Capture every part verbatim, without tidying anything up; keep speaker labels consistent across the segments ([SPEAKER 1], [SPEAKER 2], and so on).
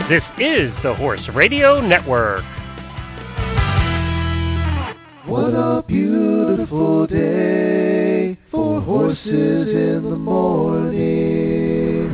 [SPEAKER 1] This is the Horse Radio Network.
[SPEAKER 2] What a beautiful day for horses in the morning.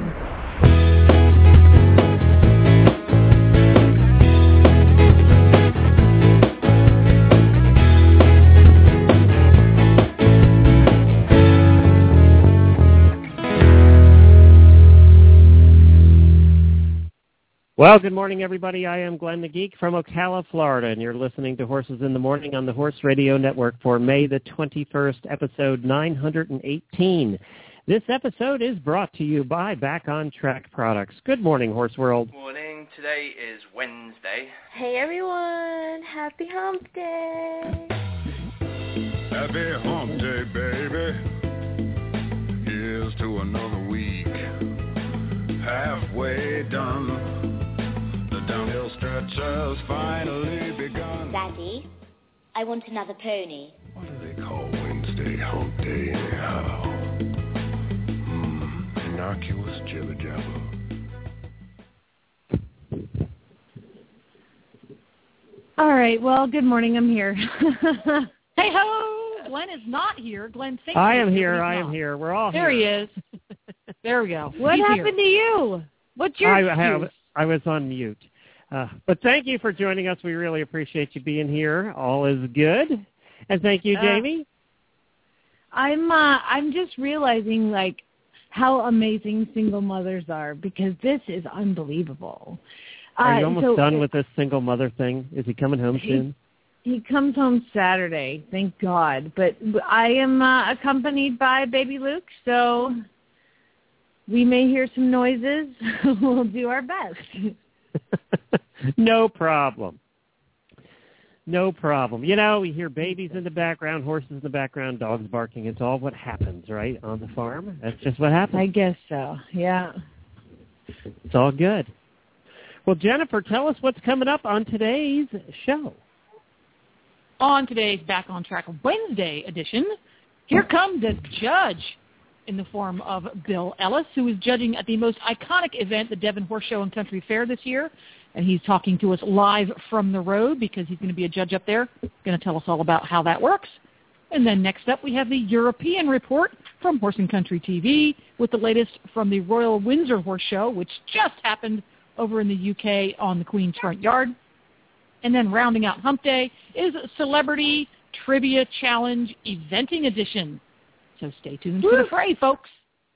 [SPEAKER 1] Well, good morning, everybody. I am Glenn the Geek from Ocala, Florida, and you're listening to Horses in the Morning on the Horse Radio Network for May the twenty-first, episode nine hundred eighteen. This episode is brought to you by Back on Track Products. Good morning, Horse World.
[SPEAKER 3] Morning. Today is Wednesday.
[SPEAKER 4] Hey, everyone. Happy Hump Day.
[SPEAKER 5] Happy Hump Day, baby. Here's to another week. Halfway done. Downhill stretch has finally begun.
[SPEAKER 4] Daddy, I want another pony.
[SPEAKER 5] What do they call Wednesday Hump Day anyhow? Hmm, innocuous jibber jabber.
[SPEAKER 6] All right, well, good morning. I'm here. Hey ho! Glenn is not here. Glenn thinks
[SPEAKER 1] I am
[SPEAKER 6] he's
[SPEAKER 1] here.
[SPEAKER 6] here.
[SPEAKER 1] I am here. We're all
[SPEAKER 6] there
[SPEAKER 1] here.
[SPEAKER 6] There he is. There we go. What He's happened here. to you? What's your
[SPEAKER 1] I,
[SPEAKER 6] excuse?
[SPEAKER 1] have, I was on mute. Uh, but thank you for joining us. We really appreciate you being here. All is good. And thank you,
[SPEAKER 6] Uh,
[SPEAKER 1] Jamie.
[SPEAKER 6] I'm uh, I'm just realizing like how amazing single mothers are because this is unbelievable.
[SPEAKER 1] Are you
[SPEAKER 6] uh,
[SPEAKER 1] almost
[SPEAKER 6] so
[SPEAKER 1] done
[SPEAKER 6] it,
[SPEAKER 1] with this single mother thing? Is he coming home
[SPEAKER 6] he,
[SPEAKER 1] soon?
[SPEAKER 6] He comes home Saturday, thank God. But I am uh, accompanied by baby Luke, so we may hear some noises. We'll do our best.
[SPEAKER 1] No problem. No problem. You know, we hear babies in the background, horses in the background, dogs barking. It's all what happens, right, on the farm. That's just what happens.
[SPEAKER 6] I guess so, yeah.
[SPEAKER 1] It's all good. Well, Jennifer, tell us what's coming up on today's show.
[SPEAKER 7] On today's Back on Track Wednesday edition, here comes a judge in the form of Bill Ellis, who is judging at the most iconic event, the Devon Horse Show and Country Fair this year. And he's talking to us live from the road because he's going to be a judge up there. He's going to tell us all about how that works. And then next up, we have the European Report from Horse and Country T V with the latest from the Royal Windsor Horse Show, which just happened over in the U K on the Queen's Front Yard. And then rounding out Hump Day is Celebrity Trivia Challenge Eventing Edition. So stay tuned
[SPEAKER 6] Woo.
[SPEAKER 7] for the fray, folks.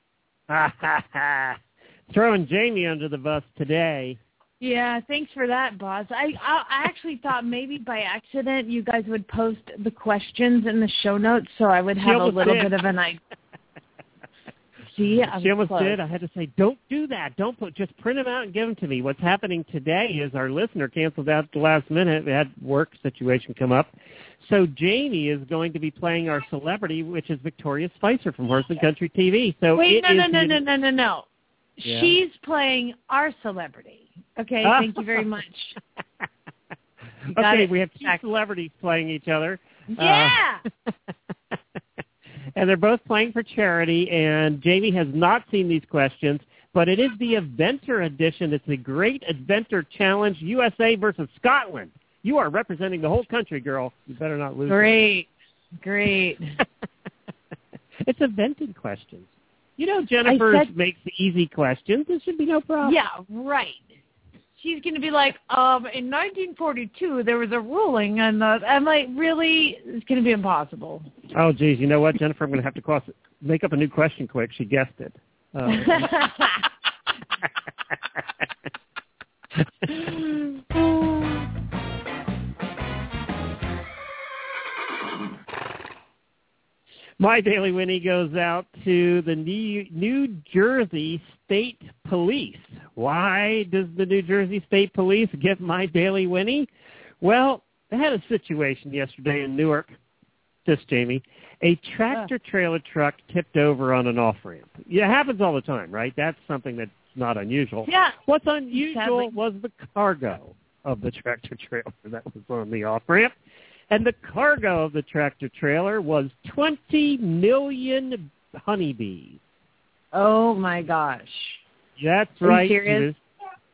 [SPEAKER 1] Throwing Jamie under the bus today.
[SPEAKER 6] Yeah, thanks for that, boss. I, I I actually thought maybe by accident you guys would post the questions in the show notes so I would have a little
[SPEAKER 1] did.
[SPEAKER 6] bit of an idea. See, I
[SPEAKER 1] She almost
[SPEAKER 6] close.
[SPEAKER 1] did. I had to say, don't do that. Don't put. Just print them out and give them to me. What's happening today is our listener canceled out at the last minute. We had work situation come up. So Jamie is going to be playing our celebrity, which is Victoria Spicer from Horse and Country T V. So
[SPEAKER 6] Wait,
[SPEAKER 1] it
[SPEAKER 6] no, no,
[SPEAKER 1] is
[SPEAKER 6] no,
[SPEAKER 1] the-
[SPEAKER 6] no, no, no, no.
[SPEAKER 1] Yeah.
[SPEAKER 6] She's playing our celebrity. Okay, thank you very much. Got
[SPEAKER 1] Okay,
[SPEAKER 6] it.
[SPEAKER 1] we have two
[SPEAKER 6] Check.
[SPEAKER 1] celebrities playing each other.
[SPEAKER 6] Yeah.
[SPEAKER 1] Uh, and they're both playing for charity, and Jamie has not seen these questions, but it is the Eventer edition. It's the Great Eventer Challenge, U S A versus Scotland. You are representing the whole country, girl. You better not lose.
[SPEAKER 6] Great, great.
[SPEAKER 1] It's eventing questions. You know, Jennifer
[SPEAKER 6] said-
[SPEAKER 1] makes the easy questions. There should be no problem.
[SPEAKER 6] Yeah, right. She's going to be like, um, in nineteen forty-two, there was a ruling, and uh, I'm like, really? It's going to be impossible.
[SPEAKER 1] Oh, geez. You know what, Jennifer? I'm going to have to cross, make up a new question quick. She guessed it. Uh, My Daily Winnie goes out to the New, New Jersey State Police. Why does the New Jersey State Police get My Daily Winnie? Well, they had a situation yesterday in Newark, just Jamie. A tractor-trailer truck tipped over on an off-ramp. Yeah, it happens all the time, right? That's something that's not unusual.
[SPEAKER 6] Yeah.
[SPEAKER 1] What's unusual
[SPEAKER 6] Sadly.
[SPEAKER 1] was the cargo of the tractor-trailer that was on the off-ramp. And the cargo of the tractor-trailer was twenty million honeybees.
[SPEAKER 6] Oh, my gosh.
[SPEAKER 1] That's
[SPEAKER 6] Are you
[SPEAKER 1] right.
[SPEAKER 6] serious?
[SPEAKER 1] She was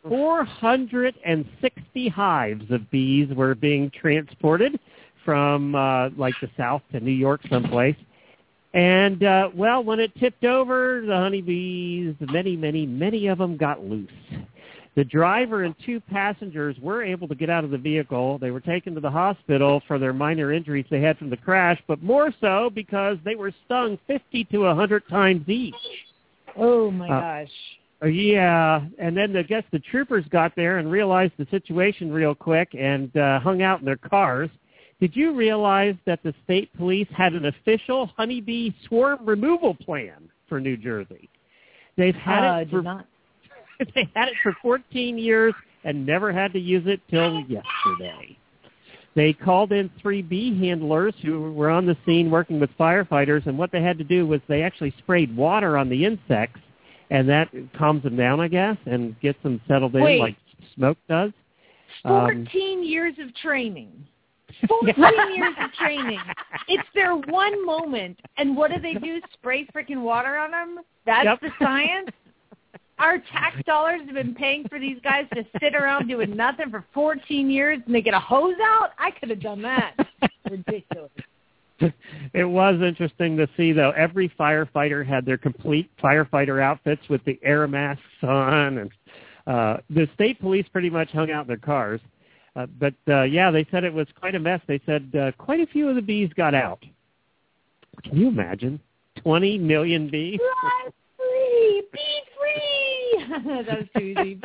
[SPEAKER 1] four hundred sixty hives of bees were being transported from, uh, like, the south to New York someplace. And, uh, well, when it tipped over, the honeybees, many, many, many of them got loose. The driver and two passengers were able to get out of the vehicle. They were taken to the hospital for their minor injuries they had from the crash, but more so because they were stung fifty to one hundred times each.
[SPEAKER 6] Oh, my
[SPEAKER 1] uh,
[SPEAKER 6] gosh.
[SPEAKER 1] Uh, yeah, and then I guess the troopers got there and realized the situation real quick and uh, hung out in their cars. Did you realize that the state police had an official honeybee swarm removal plan for New Jersey? They've had
[SPEAKER 6] uh,
[SPEAKER 1] it for
[SPEAKER 6] did not.
[SPEAKER 1] they had it for fourteen years and never had to use it till yesterday. They called in three bee handlers who were on the scene working with firefighters, and what they had to do was they actually sprayed water on the insects, and that calms them down, I guess, and gets them settled in
[SPEAKER 6] Wait.
[SPEAKER 1] like smoke does.
[SPEAKER 6] Fourteen um, years of training. Fourteen years of training. It's their one moment, and what do they do? Spray freaking water on them? That's
[SPEAKER 1] Yep.
[SPEAKER 6] the science? Our tax dollars have been paying for these guys to sit around doing nothing for fourteen years, and they get a hose out? I could have done that. Ridiculous.
[SPEAKER 1] It was interesting to see, though. Every firefighter had their complete firefighter outfits with the air masks on, and uh, the state police pretty much hung out in their cars. Uh, but, uh, yeah, they said it was quite a mess. They said uh, quite a few of the bees got out. Can you imagine? twenty million bees?
[SPEAKER 6] Fly free! Be free! That was too easy.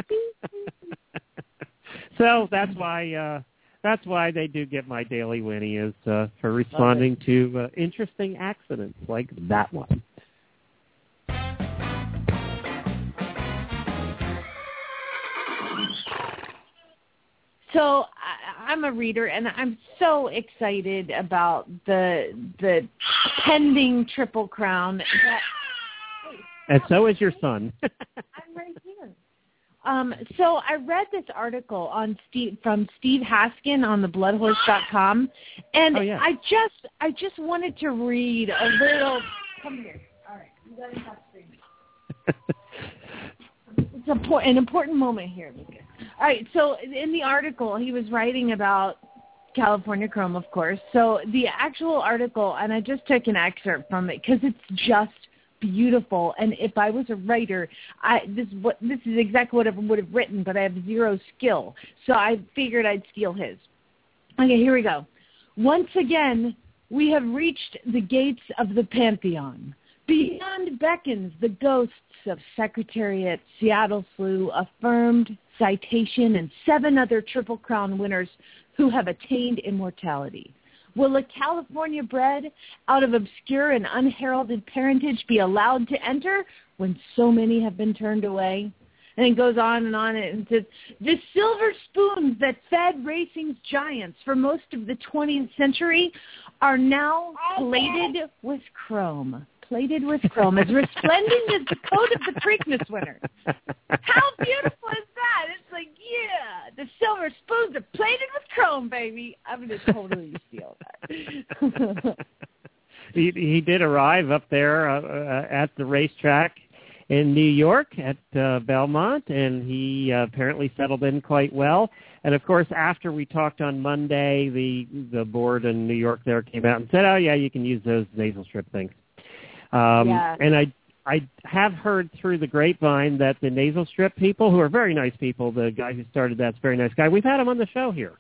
[SPEAKER 1] So that's why uh, that's why they do get my daily Winnie, is uh, for responding to uh, interesting accidents like that one.
[SPEAKER 6] So I, I'm a reader, and I'm so excited about the the pending Triple Crown. That,
[SPEAKER 1] and so is your son.
[SPEAKER 6] I'm right here. Um, so I read this article on Steve, from Steve Haskin on the blood horse dot com, and
[SPEAKER 1] oh, yeah.
[SPEAKER 6] I just I just wanted to read a little. Come here. All right, you got to stop screaming. It's a, an important moment here, Lucas. All right, so in the article, he was writing about California Chrome, of course. So the actual article, and I just took an excerpt from it because it's just beautiful. And if I was a writer, I this what this is exactly what I would have written, but I have zero skill. So I figured I'd steal his. Okay, here we go. Once again, we have reached the gates of the Pantheon. Beyond beckons the ghosts of Secretariat, Seattle Slew, Affirmed, Citation, and seven other Triple Crown winners who have attained immortality. Will a California bred out of obscure and unheralded parentage be allowed to enter when so many have been turned away? And it goes on and on and says, the silver spoons that fed racing's giants for most of the twentieth century are now plated with chrome. Plated with chrome, as resplendent as the coat of the Preakness winner. How beautiful is that? It's like, yeah, the silver spoons are plated with chrome, baby. I'm going to totally steal that.
[SPEAKER 1] he, he did arrive up there uh, uh, at the racetrack in New York at uh, Belmont, and he uh, apparently settled in quite well. And, of course, after we talked on Monday, the the board in New York there came out and said, oh, yeah, you can use those nasal strip things. Um,
[SPEAKER 6] yeah.
[SPEAKER 1] And I I have heard through the grapevine that the nasal strip people, who are very nice people, the guy who started that's a very nice guy, we've had him on the show here.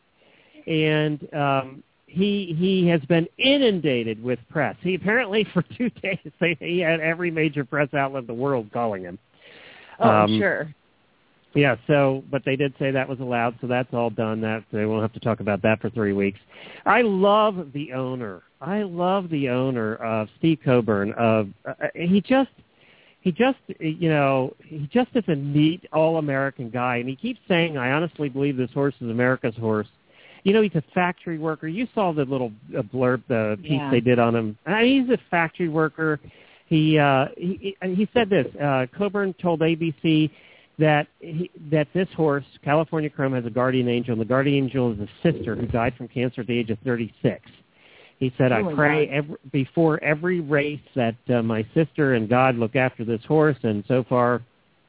[SPEAKER 1] And um, he he has been inundated with press. He apparently, for two days, they, he had every major press outlet in the world calling him.
[SPEAKER 6] Oh,
[SPEAKER 1] um,
[SPEAKER 6] sure.
[SPEAKER 1] Yeah, so, but they did say that was allowed, so that's all done. That they won't have to talk about that for three weeks. I love the owner. I love the owner of Steve Coburn. Of uh, he just, he just, you know, he just is a neat, all-American guy, and he keeps saying, "I honestly believe this horse is America's horse." You know, he's a factory worker. You saw the little uh, blurb, the piece
[SPEAKER 6] yeah.
[SPEAKER 1] they did on him. I mean, he's a factory worker. He uh, he he said this. Uh, Coburn told A B C that he, that this horse, California Chrome, has a guardian angel, and the guardian angel is a sister who died from cancer at the age of thirty-six. He said,
[SPEAKER 6] oh
[SPEAKER 1] I pray every, before every race that uh, my sister and God look after this horse, and so far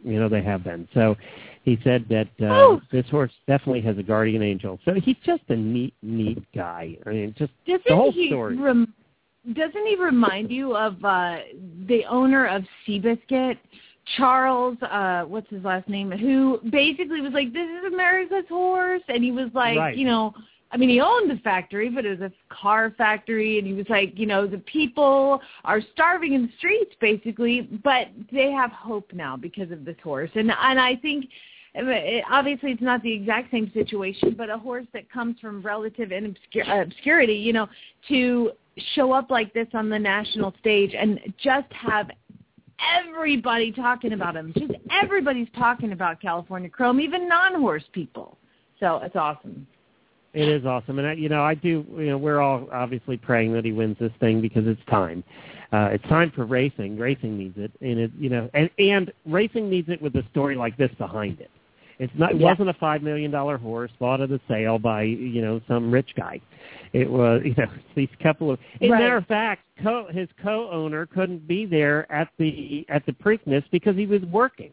[SPEAKER 1] You know, they have been. So he said that uh, this horse definitely has a guardian angel. So he's just a neat, neat guy. I mean, just
[SPEAKER 6] doesn't
[SPEAKER 1] the whole
[SPEAKER 6] he
[SPEAKER 1] story.
[SPEAKER 6] Rem- doesn't he remind you of uh, the owner of Seabiscuit, Charles, uh, what's his last name, who basically was like, this is America's horse. And he was like,
[SPEAKER 1] right.
[SPEAKER 6] you know, I mean, he owned the factory, but it was a car factory. And he was like, you know, the people are starving in the streets, basically, but they have hope now because of this horse. And and I think, it, obviously, it's not the exact same situation, but a horse that comes from relative obscur- uh, obscurity, you know, to show up like this on the national stage and just have everybody talking about him. Just everybody's talking about California Chrome, even non-horse people. So it's awesome.
[SPEAKER 1] It is awesome. And, I, you know, I do, you know, we're all obviously praying that he wins this thing because it's time. Uh, it's time for racing. Racing needs it. And, it, you know, and, and racing needs it with a story like this behind it. It's not, it
[SPEAKER 6] yeah.
[SPEAKER 1] wasn't a five million dollars horse bought at a sale by, you know, some rich guy. It was, you know, these couple of, as a
[SPEAKER 6] right.
[SPEAKER 1] matter of fact, co, his co-owner couldn't be there at the, at the Preakness because he was working.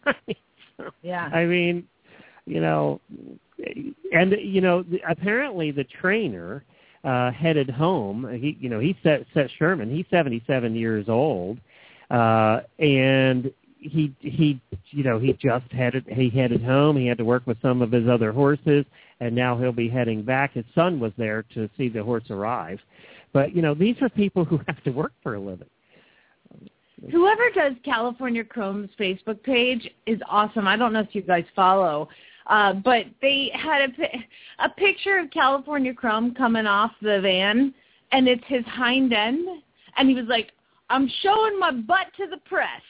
[SPEAKER 6] yeah.
[SPEAKER 1] I mean, you know, and, you know, apparently the trainer uh, headed home. He, you know, he set, set Sherman. He's seventy-seven years old. Uh, and he, he, you know, he just headed, he headed home. He had to work with some of his other horses, and now he'll be heading back. His son was there to see the horse arrive. But, you know, these are people who have to work for a living.
[SPEAKER 6] Whoever does California Chrome's Facebook page is awesome. I don't know if you guys follow, uh, but they had a, a picture of California Chrome coming off the van, and it's his hind end, and he was like, I'm showing my butt to the press.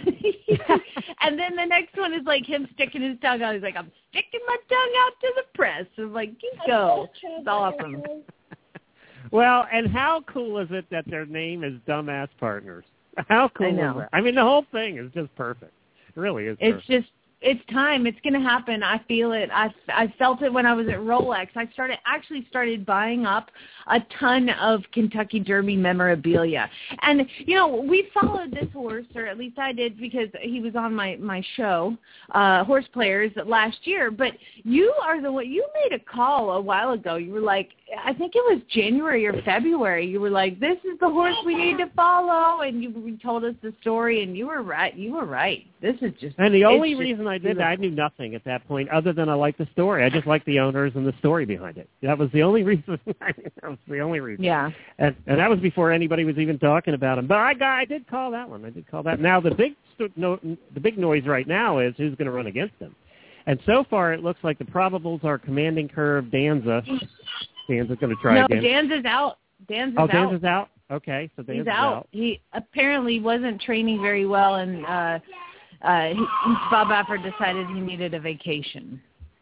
[SPEAKER 6] And then the next one is like him sticking his tongue out. He's like, I'm sticking my tongue out to the press. I'm like, you go. It's awesome.
[SPEAKER 1] Well, and how cool is it that their name is Dumbass Partners? How cool
[SPEAKER 6] I know.
[SPEAKER 1] is that? I mean, the whole thing is just perfect. It really is
[SPEAKER 6] It's
[SPEAKER 1] perfect.
[SPEAKER 6] just, it's time. It's going to happen. I feel it. I, I felt it when I was at Rolex. I started actually started buying up a ton of Kentucky Derby memorabilia. And, you know, we followed this horse, or at least I did because he was on my, my show, uh, Horse Players, last year. But you are the one, you made a call a while ago. You were like, I think it was January or February. You were like, this is the horse we need to follow. And you, you told us the story, and you were right. You were right. This is just
[SPEAKER 1] And the only
[SPEAKER 6] just
[SPEAKER 1] reason I did
[SPEAKER 6] beautiful.
[SPEAKER 1] that, I knew nothing at that point other than I liked the story. I just liked the owners and the story behind it. That was the only reason. that was the only reason.
[SPEAKER 6] Yeah.
[SPEAKER 1] And, and that was before anybody was even talking about him. But I, got, I did call that one. I did call that. Now, the big, st- no, the big noise right now is who's going to run against him. And so far, it looks like the probables are Commanding Curve, Danza. Danza's going to try
[SPEAKER 6] no,
[SPEAKER 1] again.
[SPEAKER 6] Danza's out. Danza's
[SPEAKER 1] oh,
[SPEAKER 6] out.
[SPEAKER 1] Danza's out? Okay, so Danza's
[SPEAKER 6] He's out.
[SPEAKER 1] out.
[SPEAKER 6] He apparently wasn't training very well, and uh, uh, he, Bob Baffert decided he needed a vacation.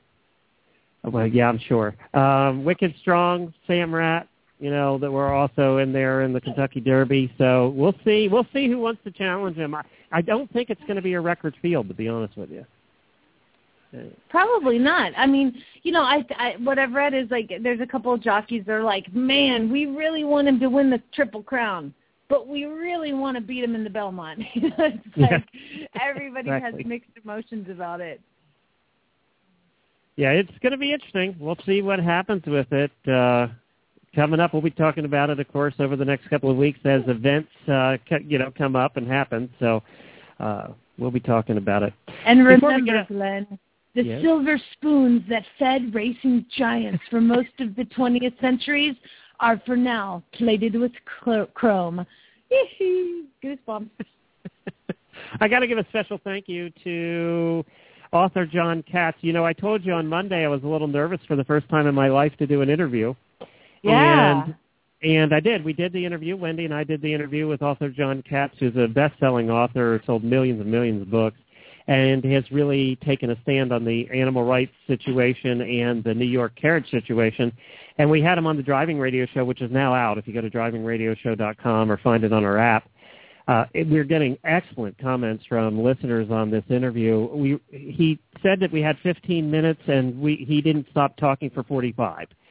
[SPEAKER 1] Well, yeah, I'm sure. Um, Wicked Strong, Sam Rat, you know, that were also in there in the Kentucky Derby. So we'll see. We'll see who wants to challenge him. I, I don't think it's going to be a record field, to be honest with you.
[SPEAKER 6] Probably not. I mean, you know, I, I what I've read is like there's a couple of jockeys that are like, man, we really want him to win the Triple Crown, but we really want to beat him in the Belmont. It's like
[SPEAKER 1] yeah.
[SPEAKER 6] everybody
[SPEAKER 1] exactly.
[SPEAKER 6] has mixed emotions about it.
[SPEAKER 1] Yeah, it's going to be interesting. We'll see what happens with it. Uh, coming up, we'll be talking about it, of course, over the next couple of weeks as events, uh, you know, come up and happen. So uh, we'll be talking about it.
[SPEAKER 6] And
[SPEAKER 1] Before
[SPEAKER 6] remember,
[SPEAKER 1] get...
[SPEAKER 6] Glenn, the
[SPEAKER 1] yes?
[SPEAKER 6] silver spoons that fed racing giants for most of the twentieth centuries are for now plated with chrome. Goosebumps.
[SPEAKER 1] I got to give a special thank you to author John Katz. You know, I told you on Monday I was a little nervous for the first time in my life to do an interview.
[SPEAKER 6] Yeah.
[SPEAKER 1] And, and I did. We did the interview. Wendy and I did the interview with author John Katz, who's a best-selling author, sold millions and millions of books, and has really taken a stand on the animal rights situation and the New York carriage situation. And we had him on the Driving Radio Show, which is now out if you go to driving radio show dot com or find it on our app. Uh, we're getting excellent comments from listeners on this interview. We, he said that we had fifteen minutes, and we, he didn't stop talking for forty-five.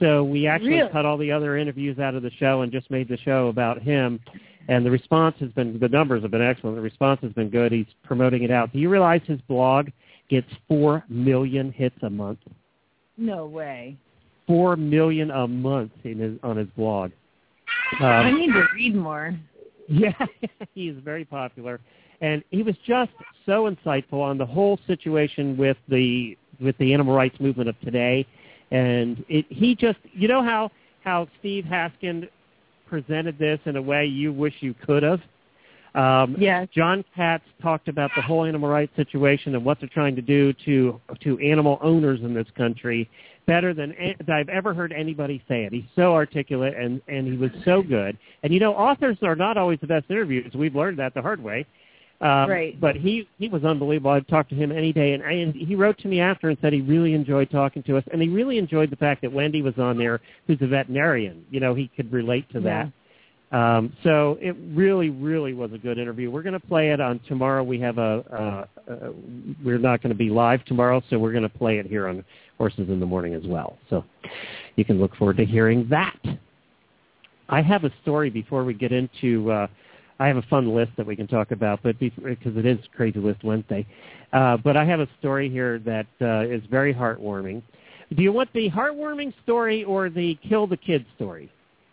[SPEAKER 1] So we actually
[SPEAKER 6] Really?
[SPEAKER 1] cut all the other interviews out of the show and just made the show about him. And the response has been, the numbers have been excellent. The response has been good. He's promoting it out. Do you realize his blog gets four million hits a month?
[SPEAKER 6] No way.
[SPEAKER 1] Four million a month in his, on his blog. Um,
[SPEAKER 6] I need to read more.
[SPEAKER 1] Yeah, he is very popular. And he was just so insightful on the whole situation with the with the animal rights movement of today. And it, he just, you know how, how Steve Haskin presented this in a way you wish you could have? Um,
[SPEAKER 6] yes.
[SPEAKER 1] John Katz talked about the whole animal rights situation and what they're trying to do to to animal owners in this country better than I've ever heard anybody say it. He's so articulate, and, and he was so good. And, you know, authors are not always the best interviews. We've learned that the hard way. Um,
[SPEAKER 6] right.
[SPEAKER 1] But he, he was unbelievable. I'd talk to him any day. And, and he wrote to me after and said he really enjoyed talking to us. And he really enjoyed the fact that Wendy was on there, who's a veterinarian. You know, he could relate to
[SPEAKER 6] yeah.
[SPEAKER 1] that. Um, so it really, really was a good interview. We're going to play it on tomorrow. We have a, uh, uh, we're not going to be live tomorrow, so we're going to play it here on Horses in the Morning as well. So you can look forward to hearing that. I have a story before we get into, uh, I have a fun list that we can talk about, but because it is Crazy List Wednesday. Uh, but I have a story here that uh, is very heartwarming. Do you want the heartwarming story or the kill the kid story?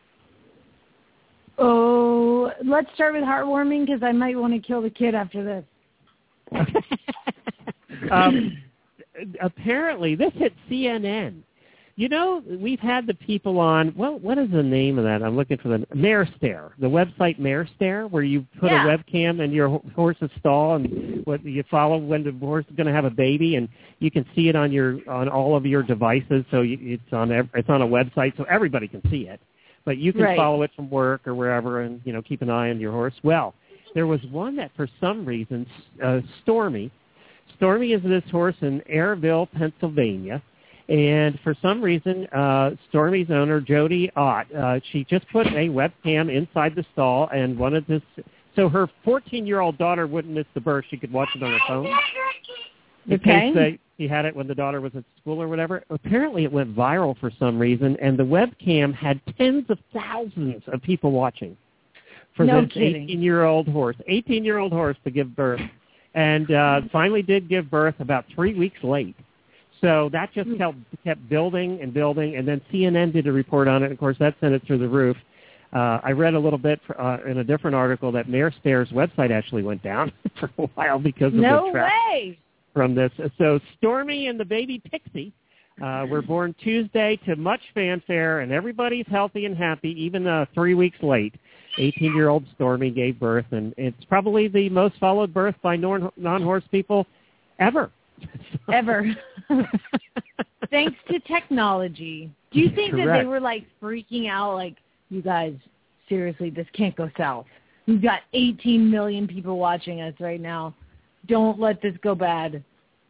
[SPEAKER 6] Oh, let's start with heartwarming because I might want to kill the kid after this.
[SPEAKER 1] um, apparently, this hit C N N. You know, we've had the people on, well, what is the name of that? I'm looking for the, Mare Stare, the website Mare Stare, where you put
[SPEAKER 6] yeah.
[SPEAKER 1] a webcam in your horse's stall and what you follow when the horse is going to have a baby, and you can see it on your on all of your devices. So you, it's on it's on a website, so everybody can see it. But you can
[SPEAKER 6] right.
[SPEAKER 1] follow it from work or wherever and, you know, keep an eye on your horse. Well, there was one that for some reason, uh, Stormy, Stormy is this horse in Airville, Pennsylvania. And for some reason, uh, Stormy's owner, Jody Ott, uh, she just put a webcam inside the stall and wanted this. So her fourteen-year-old daughter wouldn't miss the birth. She could watch it on her phone. In
[SPEAKER 6] okay.
[SPEAKER 1] case they, he had it when the daughter was at school or whatever. Apparently it went viral for some reason, and the webcam had tens of thousands of people watching for
[SPEAKER 6] no
[SPEAKER 1] this
[SPEAKER 6] kidding.
[SPEAKER 1] eighteen-year-old horse, eighteen-year-old horse to give birth. And uh, finally did give birth about three weeks late. So that just kept, kept building and building, and then C N N did a report on it. Of course, that sent it through the roof. Uh, I read a little bit for, uh, in a different article that Mare Stare's website actually went down for a while because of
[SPEAKER 6] no
[SPEAKER 1] the traffic
[SPEAKER 6] way.
[SPEAKER 1] from this. So Stormy and the baby Pixie uh, were born Tuesday to much fanfare, and everybody's healthy and happy, even uh, three weeks late. eighteen-year-old Stormy gave birth, and it's probably the most followed birth by non- non-horse people ever.
[SPEAKER 6] Ever. Thanks to technology. Do you think
[SPEAKER 1] Correct.
[SPEAKER 6] that they were like freaking out like, you guys, seriously, this can't go south. We've got eighteen million people watching us right now. Don't let this go bad.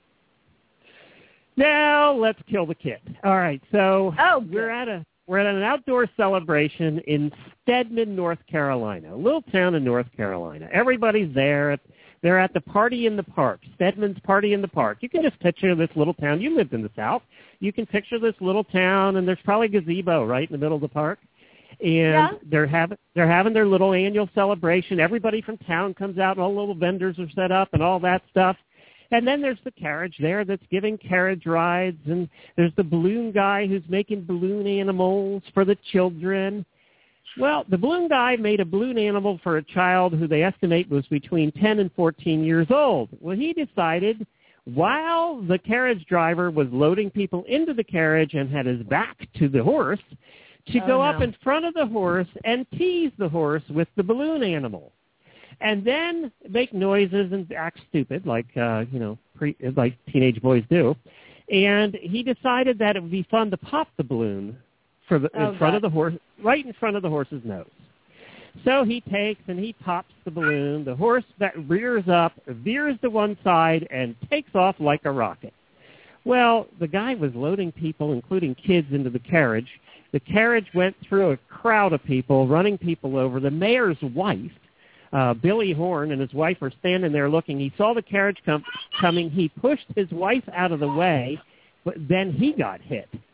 [SPEAKER 1] Now let's kill the kid. All right, so
[SPEAKER 6] oh,
[SPEAKER 1] we're at a we're at an outdoor celebration in Stedman, North Carolina, a little town in North Carolina. Everybody's there. They're at the party in the park, Stedman's Party in the Park. You can just picture this little town. You lived in the South. You can picture this little town, and there's probably a gazebo right in the middle of the park. And
[SPEAKER 6] yeah.
[SPEAKER 1] they're having they're having their little annual celebration. Everybody from town comes out, and all the little vendors are set up and all that stuff. And then there's the carriage there that's giving carriage rides, and there's the balloon guy who's making balloon animals for the children. Well, the balloon guy made a balloon animal for a child who they estimate was between ten and fourteen years old. Well, he decided while the carriage driver was loading people into the carriage and had his back to the horse, to
[SPEAKER 6] oh,
[SPEAKER 1] go
[SPEAKER 6] no.
[SPEAKER 1] up in front of the horse and tease the horse with the balloon animal. And then make noises and act stupid like, uh, you know, pre, like teenage boys do. And he decided that it would be fun to pop the balloon for the,
[SPEAKER 6] oh,
[SPEAKER 1] in front
[SPEAKER 6] God.
[SPEAKER 1] of the horse, right in front of the horse's nose. So he takes and he pops the balloon. The horse that rears up, veers to one side, and takes off like a rocket. Well, the guy was loading people, including kids, into the carriage. The carriage went through a crowd of people, running people over. The mayor's wife, uh, Billy Horn, and his wife were standing there looking. He saw the carriage com- coming. He pushed his wife out of the way, but then he got hit.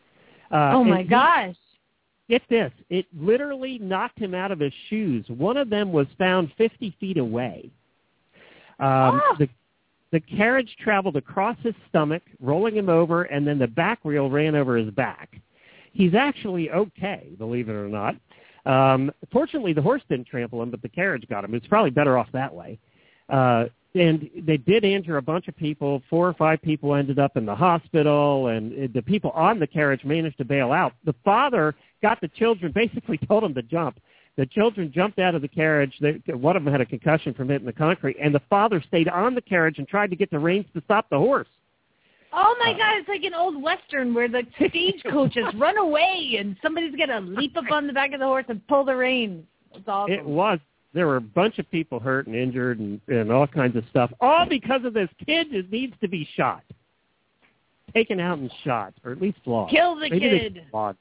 [SPEAKER 1] Uh,
[SPEAKER 6] oh, my
[SPEAKER 1] he,
[SPEAKER 6] gosh.
[SPEAKER 1] Get this. It literally knocked him out of his shoes. One of them was found fifty feet away. Um,
[SPEAKER 6] oh.
[SPEAKER 1] The The carriage traveled across his stomach, rolling him over, and then the back wheel ran over his back. He's actually okay, believe it or not. Um, fortunately, the horse didn't trample him, but the carriage got him. It's probably better off that way. Uh, and they did injure a bunch of people. Four or five people ended up in the hospital, and the people on the carriage managed to bail out. The father got the children, basically told them to jump. The children jumped out of the carriage. They, one of them had a concussion from hitting the concrete, and the father stayed on the carriage and tried to get the reins to stop the horse.
[SPEAKER 6] Oh, my uh, God, it's like an old Western where the stagecoaches run away and somebody's going to leap up on the back of the horse and pull the reins. It's awesome.
[SPEAKER 1] It was. There were a bunch of people hurt and injured and, and all kinds of stuff, all because of this kid that needs to be shot. Taken out and shot, or at least flogged.
[SPEAKER 6] Kill the
[SPEAKER 1] Maybe
[SPEAKER 6] kid.
[SPEAKER 1] Flogged.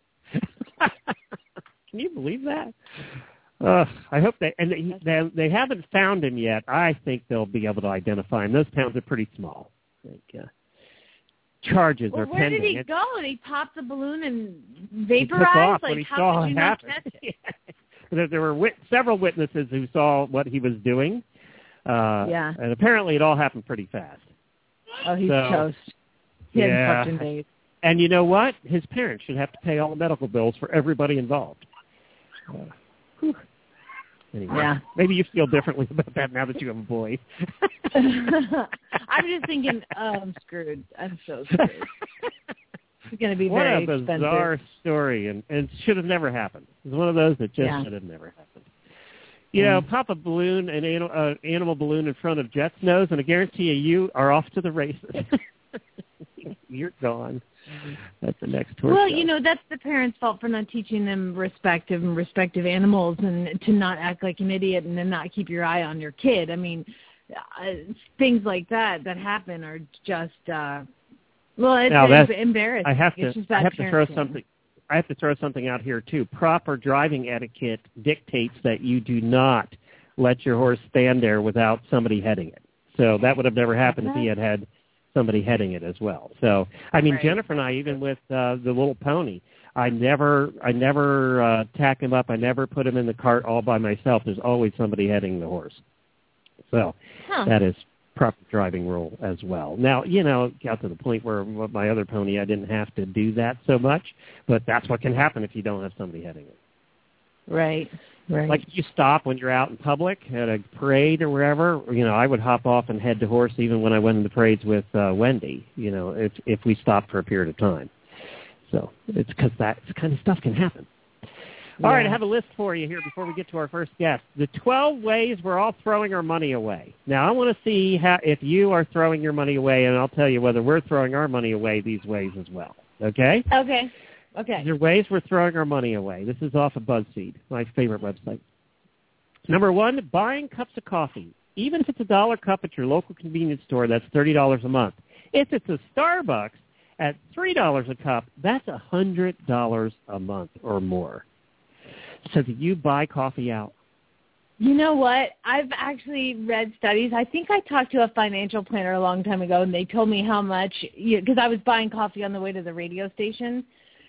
[SPEAKER 1] Can you believe that? Uh, I hope they and they, they they haven't found him yet. I think they'll be able to identify him. Those towns are pretty small. I think, uh, charges
[SPEAKER 6] well,
[SPEAKER 1] are
[SPEAKER 6] where
[SPEAKER 1] pending.
[SPEAKER 6] Where did he
[SPEAKER 1] it,
[SPEAKER 6] go? And he popped the balloon and
[SPEAKER 1] he took
[SPEAKER 6] vaporized?
[SPEAKER 1] off
[SPEAKER 6] Like,
[SPEAKER 1] when he
[SPEAKER 6] how
[SPEAKER 1] saw
[SPEAKER 6] could
[SPEAKER 1] it
[SPEAKER 6] you
[SPEAKER 1] happen.
[SPEAKER 6] not catch it?
[SPEAKER 1] there, there were wit- several witnesses who saw what he was doing. Uh,
[SPEAKER 6] yeah.
[SPEAKER 1] And apparently it all happened pretty fast.
[SPEAKER 6] Oh, he's
[SPEAKER 1] so,
[SPEAKER 6] toast. He
[SPEAKER 1] yeah.
[SPEAKER 6] hadn't days.
[SPEAKER 1] And you know what? His parents should have to pay all the medical bills for everybody involved. Uh, anyway,
[SPEAKER 6] yeah.
[SPEAKER 1] Maybe you feel differently about that now that you have a boy.
[SPEAKER 6] I'm just thinking, oh, I'm screwed. I'm so screwed. It's going to be
[SPEAKER 1] what
[SPEAKER 6] very
[SPEAKER 1] a
[SPEAKER 6] expensive.
[SPEAKER 1] bizarre story, and, and should have never happened. It's one of those that just
[SPEAKER 6] yeah.
[SPEAKER 1] should have never happened. You know, pop a balloon, an animal, uh, animal balloon in front of Jet's nose, and I guarantee you, you are off to the races. You're gone. That's the next horse
[SPEAKER 6] Well,
[SPEAKER 1] show.
[SPEAKER 6] you know, that's the parents' fault for not teaching them respect of respect of animals and to not act like an idiot and then not keep your eye on your kid. I mean, uh, things like that that happen are just, uh, well, it's,
[SPEAKER 1] now,
[SPEAKER 6] it's embarrassing.
[SPEAKER 1] I have
[SPEAKER 6] it's
[SPEAKER 1] to,
[SPEAKER 6] just
[SPEAKER 1] I have to throw
[SPEAKER 6] parenting.
[SPEAKER 1] something. I have to throw something out here too. Proper driving etiquette dictates that you do not let your horse stand there without somebody heading it. So that would have never happened
[SPEAKER 6] okay.
[SPEAKER 1] if he had had somebody heading it as well. So, I mean,
[SPEAKER 6] right.
[SPEAKER 1] Jennifer and I, even with uh, the little pony, I never, I never uh, tack him up. I never put him in the cart all by myself. There's always somebody heading the horse. So
[SPEAKER 6] huh.
[SPEAKER 1] that is proper driving rule as well. Now, you know, it got to the point where with my other pony, I didn't have to do that so much, but that's what can happen if you don't have somebody heading it.
[SPEAKER 6] Right, right.
[SPEAKER 1] Like if you stop when you're out in public at a parade or wherever, you know, I would hop off and head to horse even when I went into parades with uh, Wendy, you know, if if we stopped for a period of time. So it's because that kind of stuff can happen.
[SPEAKER 6] Yeah.
[SPEAKER 1] All right, I have a list for you here before we get to our first guest. The twelve ways we're all throwing our money away. Now, I want to see how if you are throwing your money away, and I'll tell you whether we're throwing our money away these ways as well. Okay?
[SPEAKER 6] Okay. Okay.
[SPEAKER 1] These are ways we're throwing our money away. This is off of BuzzFeed, my favorite website. Number one, buying cups of coffee. Even if it's a dollar cup at your local convenience store, that's thirty dollars a month. If it's a Starbucks at three dollars a cup, that's one hundred dollars a month or more. So do you buy coffee out?
[SPEAKER 6] You know what? I've actually read studies. I think I talked to a financial planner a long time ago, and they told me how much, because I was buying coffee on the way to the radio station,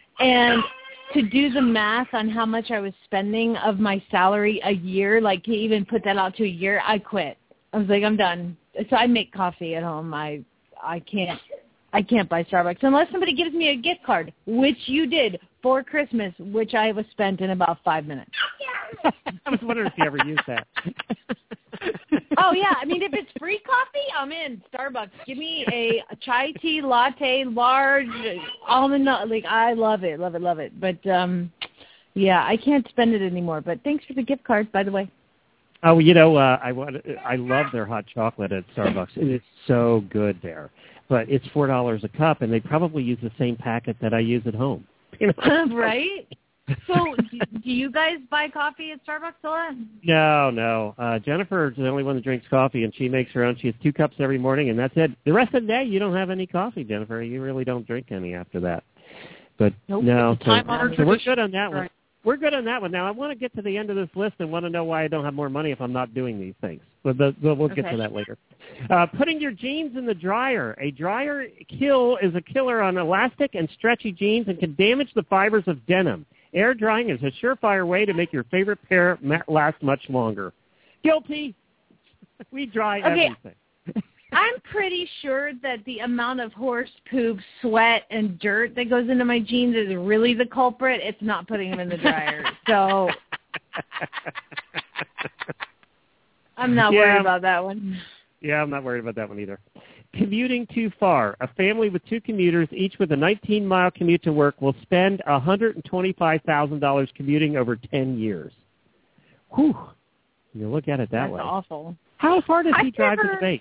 [SPEAKER 6] and to do the math on how much I was spending of my salary a year, like to even put that out to a year, I quit. I was like, I'm done. So I make coffee at home. I I can't I can't buy Starbucks unless somebody gives me a gift card, which you did for Christmas, which I was spent in about five minutes.
[SPEAKER 1] I was wondering if you ever used that.
[SPEAKER 6] Oh, yeah. I mean, if it's free coffee, I'm in. Starbucks. Give me a, a chai tea latte, large, almond nut. Like, I love it, love it, love it. But, um, yeah, I can't spend it anymore. But thanks for the gift card, by the way.
[SPEAKER 1] Oh, you know, uh, I want I love their hot chocolate at Starbucks. It is so good there. But it's four dollars a cup, and they probably use the same packet that I use at home. You know?
[SPEAKER 6] Right? So do, do you guys buy coffee at Starbucks a lot?
[SPEAKER 1] No, no. Uh, Jennifer is the only one that drinks coffee, and she makes her own. She has two cups every morning, and that's it. The rest of the day, you don't have any coffee, Jennifer. You really don't drink any after that. But
[SPEAKER 7] Nope.
[SPEAKER 1] no, so,
[SPEAKER 7] Time-honored
[SPEAKER 1] so we're
[SPEAKER 7] tradition.
[SPEAKER 1] good on that one.
[SPEAKER 7] Right.
[SPEAKER 1] we're good on that one. Now, I want to get to the end of this list and want to know why I don't have more money if I'm not doing these things. But the, the, we'll get
[SPEAKER 6] Okay.
[SPEAKER 1] to that later. Uh, putting your jeans in the dryer. A dryer kill is a killer on elastic and stretchy jeans and can damage the fibers of denim. Air drying is a surefire way to make your favorite pair ma- last much longer. Guilty. We dry
[SPEAKER 6] Okay.
[SPEAKER 1] everything.
[SPEAKER 6] I'm pretty sure that the amount of horse poop, sweat, and dirt that goes into my jeans is really the culprit. It's not putting them in the dryer. So I'm not
[SPEAKER 1] Yeah.
[SPEAKER 6] worried about that one.
[SPEAKER 1] Yeah, I'm not worried about that one either. Commuting too far. A family with two commuters, each with a nineteen-mile commute to work, will spend one hundred twenty-five thousand dollars commuting over ten years. Whew. You look at it that
[SPEAKER 6] That's
[SPEAKER 1] way.
[SPEAKER 6] awful.
[SPEAKER 1] How far does he
[SPEAKER 6] I've
[SPEAKER 1] drive
[SPEAKER 6] never-
[SPEAKER 1] to the base?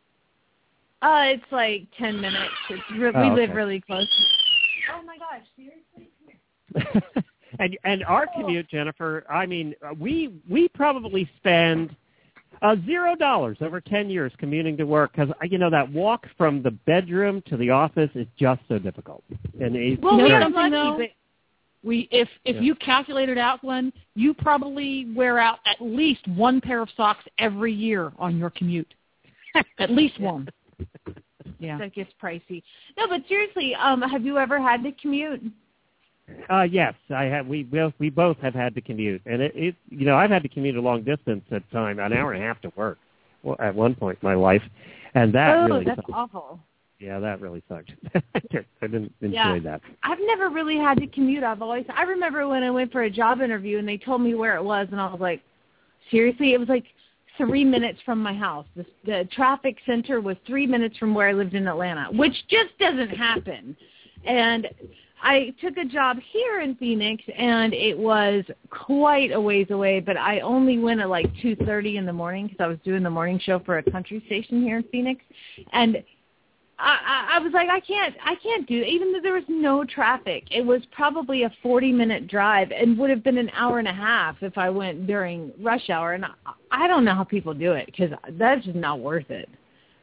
[SPEAKER 6] Uh, it's like ten minutes. It's re-
[SPEAKER 1] Oh,
[SPEAKER 6] we live
[SPEAKER 1] okay.
[SPEAKER 6] really close. Oh my gosh, seriously?
[SPEAKER 1] and and our commute, Jennifer, I mean, uh, we we probably spend uh, zero dollars over ten years commuting to work because you know that walk from the bedroom to the office is just so difficult. And it's
[SPEAKER 6] Well,
[SPEAKER 7] You
[SPEAKER 6] we
[SPEAKER 7] know
[SPEAKER 6] are
[SPEAKER 7] something,
[SPEAKER 6] lucky,
[SPEAKER 7] though?
[SPEAKER 6] but
[SPEAKER 7] We, if if
[SPEAKER 1] Yeah.
[SPEAKER 7] you calculate it out, Glenn, you probably wear out at least one pair of socks every year on your commute. At least one. Yeah.
[SPEAKER 6] that gets pricey. No, but seriously, um, have you ever had to commute?
[SPEAKER 1] Uh, yes, I have. We both we both have had to commute, and it, it you know I've had to commute a long distance at time, an hour and a half to work. Well, at one point in my life, and that
[SPEAKER 6] oh,
[SPEAKER 1] really
[SPEAKER 6] that's
[SPEAKER 1] sucked.
[SPEAKER 6] awful.
[SPEAKER 1] Yeah, that really sucked. I didn't enjoy
[SPEAKER 6] Yeah.
[SPEAKER 1] that.
[SPEAKER 6] I've never really had to commute. I've always. I remember when I went for a job interview and they told me where it was, and I was like, seriously, it was like three minutes from my house. The, the traffic center was three minutes from where I lived in Atlanta, which just doesn't happen. And I took a job here in Phoenix, and it was quite a ways away, but I only went at like two thirty in the morning because I was doing the morning show for a country station here in Phoenix. And I, I, I was like, I can't, I can't do it. Even though there was no traffic, it was probably a forty-minute drive and would have been an hour and a half if I went during rush hour. And I, I don't know how people do it because that's just not worth it.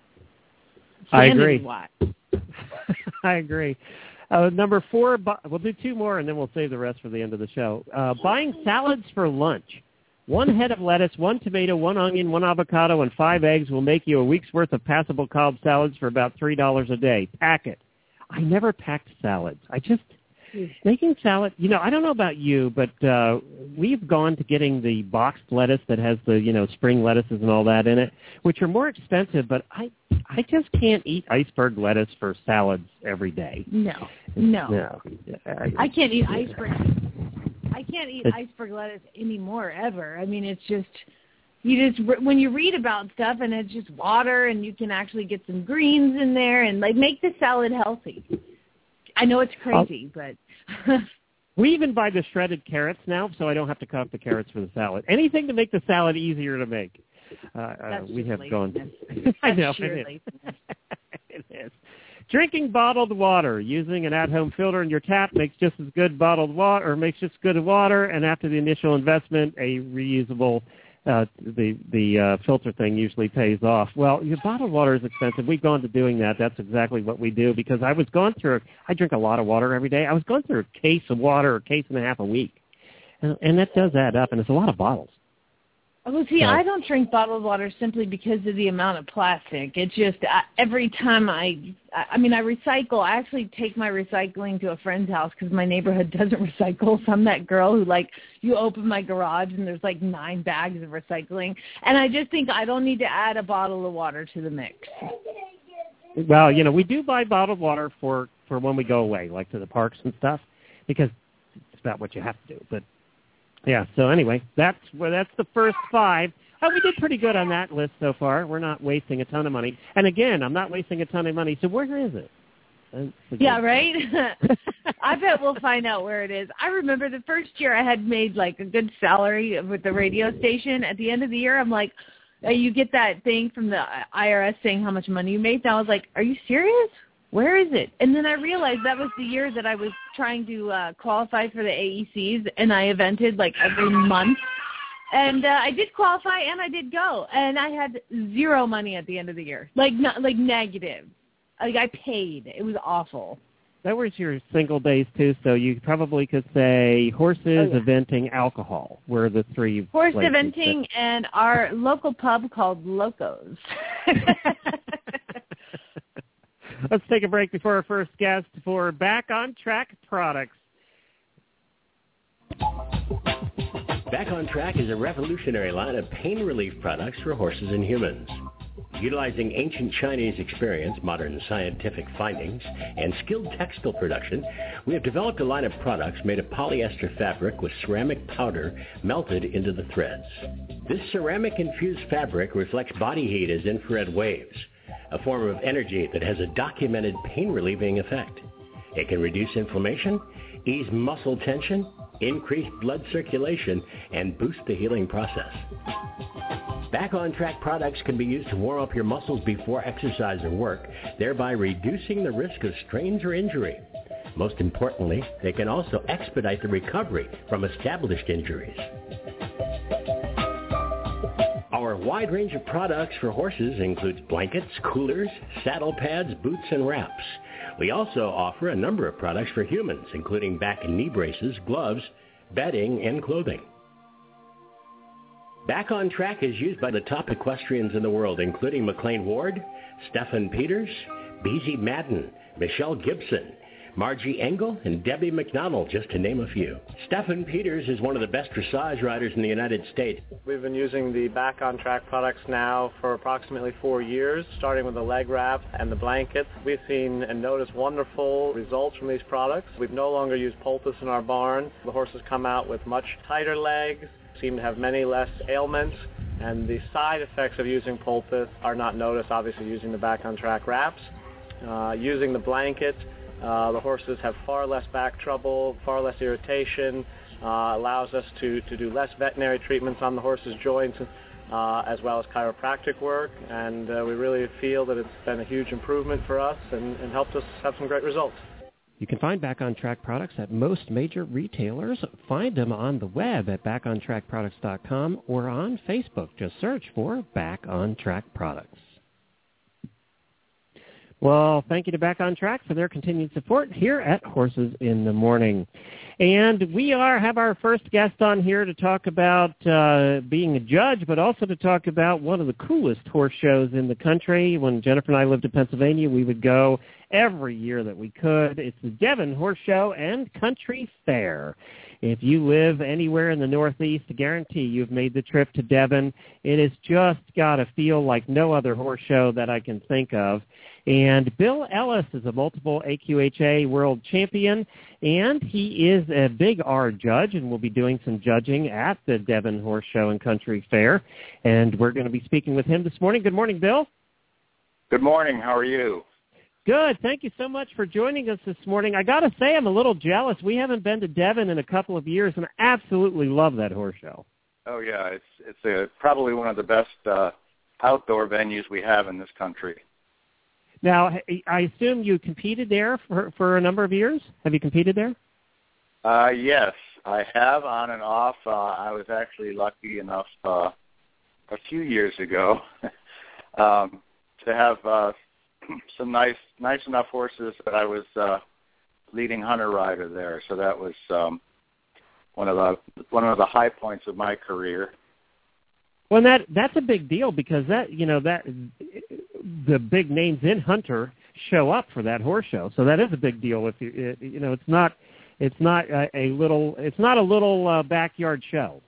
[SPEAKER 1] I agree.
[SPEAKER 6] Sanity-wise.
[SPEAKER 1] I agree. Uh, number four, bu- we'll do two more, and then we'll save the rest for the end of the show. Uh, buying salads for lunch. One head of lettuce, one tomato, one onion, one avocado, and five eggs will make you a week's worth of passable Cobb salads for about three dollars a day. Pack it. I never packed salads. I just, making salad, you know, I don't know about you, but uh, we've gone to getting the boxed lettuce that has the, you know, spring lettuces and all that in it, which are more expensive, but I I just can't eat iceberg lettuce for salads every day.
[SPEAKER 6] No, no.
[SPEAKER 1] No. I,
[SPEAKER 6] I can't eat iceberg. I can't eat
[SPEAKER 1] It's-
[SPEAKER 6] iceberg lettuce anymore ever. I mean, it's just you just when you read about stuff and it's just water and you can actually get some greens in there and like make the salad healthy. I know it's crazy, but
[SPEAKER 1] We even buy the shredded carrots now, so I don't have to cut up the carrots for the salad. Anything to make the salad easier to make. Uh, uh,
[SPEAKER 6] That's
[SPEAKER 1] we
[SPEAKER 6] just
[SPEAKER 1] have
[SPEAKER 6] laziness.
[SPEAKER 1] gone. I
[SPEAKER 6] That's
[SPEAKER 1] know
[SPEAKER 6] sheer
[SPEAKER 1] it is.
[SPEAKER 6] laziness.
[SPEAKER 1] It is. Drinking bottled water. Using an at-home filter in your tap makes just as good bottled water, or makes just as good water. And after the initial investment, a reusable uh, the the uh, filter thing usually pays off. Well, your bottled water is expensive. We've gone to doing that. That's exactly what we do because I was going through. I drink a lot of water every day. I was going through a case of water, a case and a half a week, and, and that does add up. And it's a lot of bottles.
[SPEAKER 6] Well, see,
[SPEAKER 1] So-
[SPEAKER 6] I don't drink bottled water simply because of the amount of plastic. It's just I, every time I, I, I mean, I recycle. I actually take my recycling to a friend's house because my neighborhood doesn't recycle. So I'm that girl who, like, you open my garage and there's like nine bags of recycling, and I just think I don't need to add a bottle of water to the mix.
[SPEAKER 1] Well, you know, we do buy bottled water for, for when we go away, like to the parks and stuff, because it's about what you have to do. But yeah, so anyway, that's well, that's the first five. Oh, we did pretty good on that list so far. We're not wasting a ton of money. And again, I'm not wasting a ton of money. So where is it? That's a
[SPEAKER 6] Yeah,
[SPEAKER 1] good-
[SPEAKER 6] right? I bet we'll find out where it is. I remember the first year I had made like a good salary with the radio station. At the end of the year, I'm like, uh, you get that thing from the I R S saying how much money you made. And I was like, are you serious? Where is it? And then I realized that was the year that I was trying to uh, qualify for the A E Cs, and I evented like every month. And uh, I did qualify, and I did go. And I had zero money at the end of the year, like not, like negative. Like I paid. It was awful.
[SPEAKER 1] that was your single days too. So you probably could say horses, oh, yeah. eventing, alcohol were the three.
[SPEAKER 6] Horse eventing that... and our local pub called Locos.
[SPEAKER 1] Let's take a break before our first guest for Back on Track Products.
[SPEAKER 8] Back on Track is a revolutionary line of pain relief products for horses and humans. Utilizing ancient Chinese experience, modern scientific findings, and skilled textile production, we have developed a line of products made of polyester fabric with ceramic powder melted into the threads. This ceramic-infused fabric reflects body heat as infrared waves, a form of energy that has a documented pain-relieving effect. It can reduce inflammation, ease muscle tension, increase blood circulation, and boost the healing process. Back on Track products can be used to warm up your muscles before exercise or work, thereby reducing the risk of strains or injury. Most importantly, they can also expedite the recovery from established injuries. Our wide range of products for horses includes blankets, coolers, saddle pads, boots, and wraps. We also offer a number of products for humans, including back and knee braces, gloves, bedding, and clothing. Back on Track is used by the top equestrians in the world, including McLean Ward, Stephen Peters, Beezy Madden, Michelle Gibson, Margie Engel, and Debbie McDonald, just to name a few. Stephen Peters is one of the best dressage riders in the United States.
[SPEAKER 9] We've been using the Back on Track products now for approximately four years, starting with the leg wrap and the blankets. We've seen and noticed wonderful results from these products. We've no longer used poultice in our barn. The horses come out with much tighter legs, seem to have many less ailments, and the side effects of using poultice are not noticed, obviously, using the Back on Track wraps. Uh, using the blanket, Uh, the horses have far less back trouble, far less irritation, uh, allows us to, to do less veterinary treatments on the horse's joints, uh, as well as chiropractic work, and uh, we really feel that it's been a huge improvement for us and, and helped us have some great results.
[SPEAKER 1] You can find Back on Track products at most major retailers. Find them on the web at back on track products dot com or on Facebook. Just search for Back on Track Products. Well, thank you to Back on Track for their continued support here at Horses in the Morning. And we are have our first guest on here to talk about uh, being a judge, but also to talk about one of the coolest horse shows in the country. When Jennifer and I lived in Pennsylvania, we would go every year that we could. It's the Devon Horse Show and Country Fair. If you live anywhere in the Northeast, I guarantee you've made the trip to Devon. It has just got to feel like no other horse show that I can think of. And Bill Ellis is a multiple A Q H A world champion, and he is a Big R judge and will be doing some judging at the Devon Horse Show and Country Fair. And we're going to be speaking with him this morning. Good morning, Bill.
[SPEAKER 10] Good morning. How are you?
[SPEAKER 1] Good. Thank you so much for joining us this morning. I got to say I'm a little jealous. We haven't been to Devon in a couple of years, and I absolutely love that horse show.
[SPEAKER 10] Oh, yeah. It's it's a, probably one of the best uh, outdoor venues we have in this country.
[SPEAKER 1] Now, I assume you competed there for, for a number of years? Have you competed there?
[SPEAKER 10] Uh, yes, I have on and off. Uh, I was actually lucky enough uh, a few years ago um, to have uh, some nice nice enough horses that I was uh, leading hunter rider there. So that was um, one of the one of the high points of my career.
[SPEAKER 1] Well, that that's a big deal because that you know that the big names in hunter show up for that horse show, so that is a big deal. If you it, you know, it's not it's not a, a little it's not a little uh, backyard show.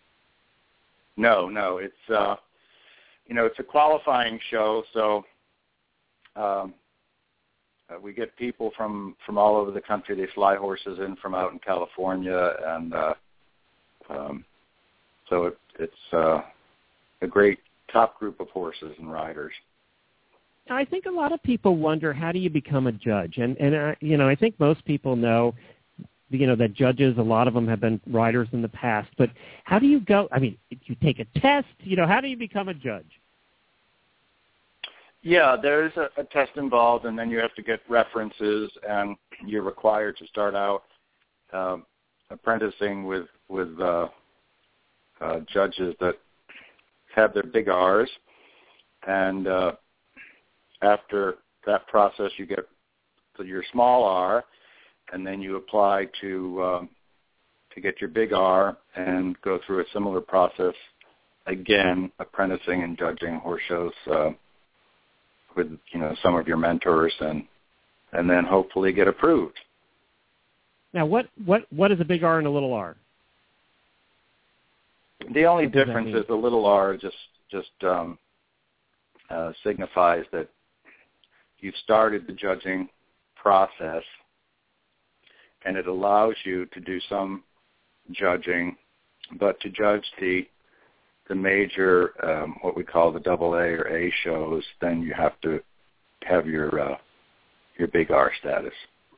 [SPEAKER 10] No, no, it's uh, you know it's a qualifying show, so um, uh, we get people from, from all over the country. They fly horses in from out in California, and uh, um, so it, it's uh, a great top group of horses and riders.
[SPEAKER 1] I think a lot of people wonder, how do you become a judge? And, and uh, you know, I think most people know, you know, that judges, a lot of them have been riders in the past. But how do you go? I mean, you take a test. You know, how do you become a judge?
[SPEAKER 10] Yeah, there's a, a test involved, and then you have to get references, and you're required to start out uh, apprenticing with with uh, uh, judges that have their big R's, and uh, after that process, you get your small R, and then you apply to um, to get your big R and go through a similar process again, apprenticing and judging horse shows uh, with you know some of your mentors, and and then hopefully get approved.
[SPEAKER 1] Now, what what what is a big R and a little R?
[SPEAKER 10] The only difference is the little R just just um, uh, signifies that you've started the judging process, and it allows you to do some judging, but to judge the the major, um, what we call the double A or A shows, then you have to have your uh, your big R status.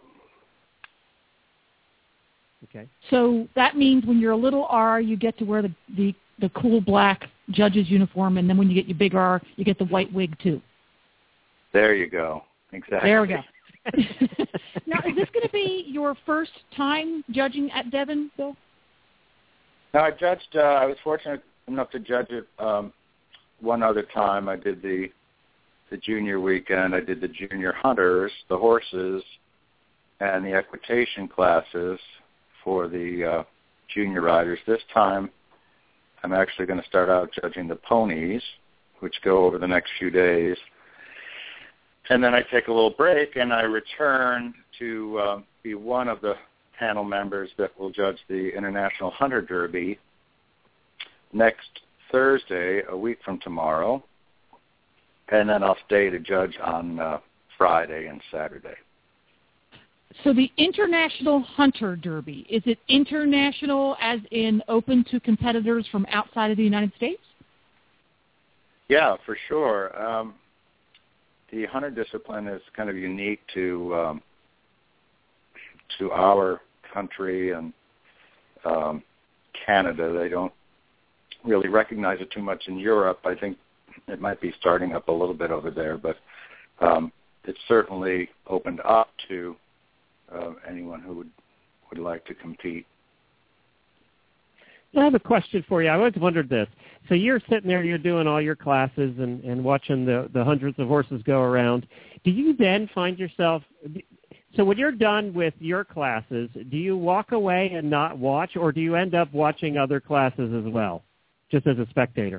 [SPEAKER 1] Okay.
[SPEAKER 7] So that means when you're a little R, you get to wear the, the, the cool black judge's uniform, and then when you get your big R, you get the white wig too.
[SPEAKER 10] There you go. Exactly.
[SPEAKER 7] There we go. Now, is this going to be your first time judging at Devon, Bill?
[SPEAKER 10] No, I judged. Uh, I was fortunate enough to judge it um, one other time. I did the the junior weekend. I did the junior hunters, the horses, and the equitation classes for the uh, junior riders. This time, I'm actually going to start out judging the ponies, which go over the next few days. And then I take a little break, and I return to uh, be one of the panel members that will judge the International Hunter Derby next Thursday, a week from tomorrow. And then I'll stay to judge on uh, Friday and Saturday.
[SPEAKER 7] So the International Hunter Derby, is it international as in open to competitors from outside of the United States?
[SPEAKER 10] Yeah, for sure. Um, the hunter discipline is kind of unique to um, to our country and um, Canada. They don't really recognize it too much in Europe. I think it might be starting up a little bit over there, but um, it's certainly opened up to uh, anyone who would, would like to compete.
[SPEAKER 1] I have a question for you. I always wondered this. So you're sitting there, you're doing all your classes and, and watching the, the hundreds of horses go around. Do you then find yourself, so when you're done with your classes, do you walk away and not watch, or do you end up watching other classes as well, just as a spectator?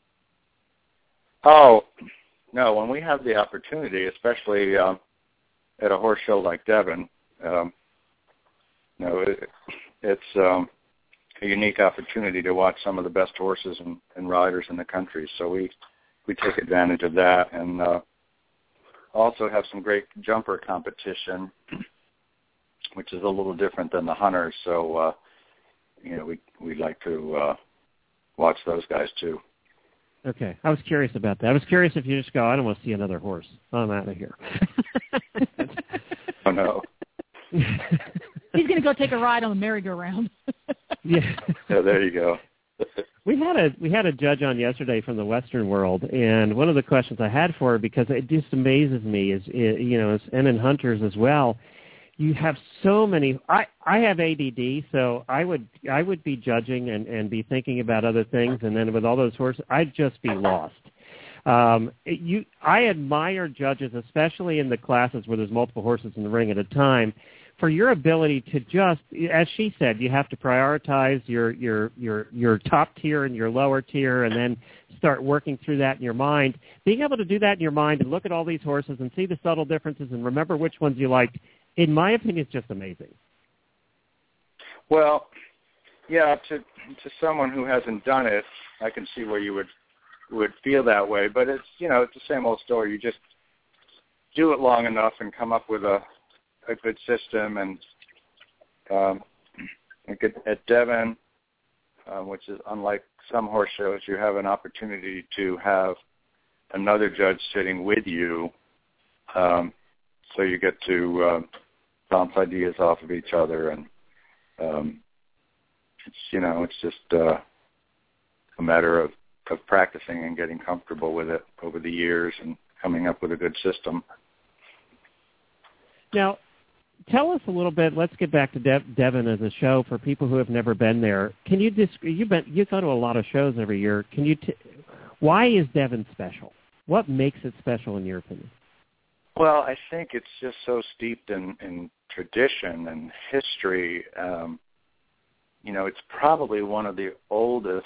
[SPEAKER 10] Oh, no, when we have the opportunity, especially um, at a horse show like Devon, um, no, it, it's um, a unique opportunity to watch some of the best horses and, and riders in the country. So we, we take advantage of that, and uh, also have some great jumper competition, which is a little different than the hunters. So, uh, you know, we we like to uh, watch those guys too.
[SPEAKER 1] Okay. I was curious about that. I was curious if you just go, I don't want to see another horse. I'm out of here.
[SPEAKER 10] Oh, no.
[SPEAKER 7] He's going to go take a ride on the merry-go-round.
[SPEAKER 1] Yeah.
[SPEAKER 10] Yeah, there you go.
[SPEAKER 1] We had a we had a judge on yesterday from the Western world, and one of the questions I had for her, because it just amazes me, is, you know, and in hunters as well, you have so many. I, I have A D D, so I would I would be judging and, and be thinking about other things, and then with all those horses, I'd just be lost. Um, it, you, I admire judges, especially in the classes where there's multiple horses in the ring at a time, for your ability to just, as she said, you have to prioritize your your your your top tier and your lower tier, and then start working through that in your mind. Being able to do that in your mind and look at all these horses and see the subtle differences and remember which ones you liked, in my opinion, is just amazing.
[SPEAKER 10] Well, yeah, to to someone who hasn't done it, I can see where you would would feel that way. But it's, you know, it's the same old story. You just do it long enough and come up with a a good system. And um, at, at Devon, uh, which is unlike some horse shows, you have an opportunity to have another judge sitting with you, um, so you get to uh, bounce ideas off of each other, and um, it's, you know, it's just uh, a matter of, of practicing and getting comfortable with it over the years and coming up with a good system.
[SPEAKER 1] Now, tell us a little bit. Let's get back to De- Devon as a show for people who have never been there. Can you disc- you've been you go to a lot of shows every year. Can you? T- why is Devon special? What makes it special in your opinion?
[SPEAKER 10] Well, I think it's just so steeped in, in tradition and history. Um, you know, it's probably one of the oldest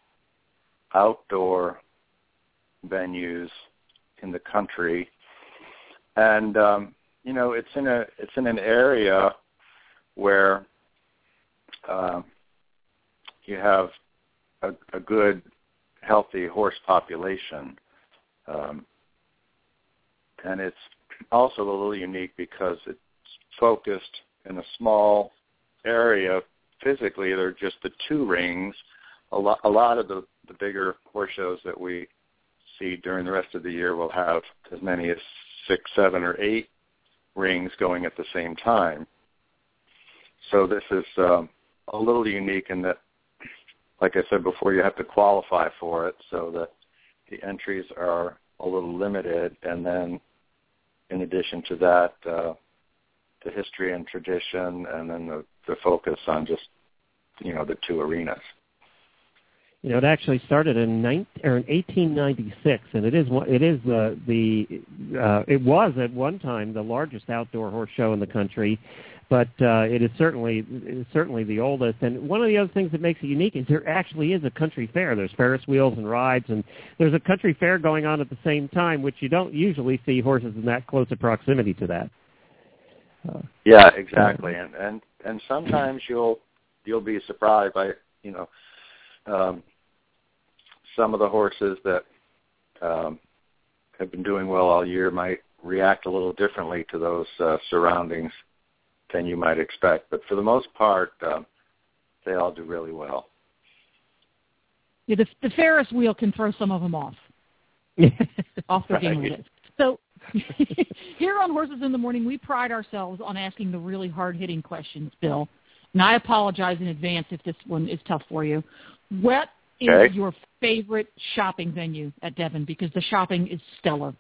[SPEAKER 10] outdoor venues in the country, and um, you know, it's in a it's in an area where uh, you have a, a good, healthy horse population, um, and it's also a little unique because it's focused in a small area. Physically, there are just the two rings. A lot, a lot of the, the bigger horse shows that we see during the rest of the year will have as many as six, seven, or eight rings going at the same time. So this is um, a little unique in that, like I said before, you have to qualify for it, so that the entries are a little limited. And then, in addition to that, uh, the history and tradition, and then the, the focus on just, you know, the two arenas.
[SPEAKER 1] You know, it actually started in, nineteen, or in eighteen ninety-six, and it is it is uh, the uh, it was at one time the largest outdoor horse show in the country, but uh, it is certainly it is certainly the oldest. And one of the other things that makes it unique is there actually is a country fair. There's Ferris wheels and rides, and there's a country fair going on at the same time, which you don't usually see horses in that close a proximity to that.
[SPEAKER 10] Uh, yeah, exactly, and and and sometimes you'll you'll be surprised by, you know, um, some of the horses that um, have been doing well all year might react a little differently to those uh, surroundings than you might expect. But for the most part, um, they all do really well.
[SPEAKER 7] Yeah, the, the Ferris wheel can throw some of them off. off their game with it. So here on Horses in the Morning, we pride ourselves on asking the really hard-hitting questions, Bill. And I apologize in advance if this one is tough for you. What is okay. your favorite shopping venue at Devon? Because the shopping is stellar.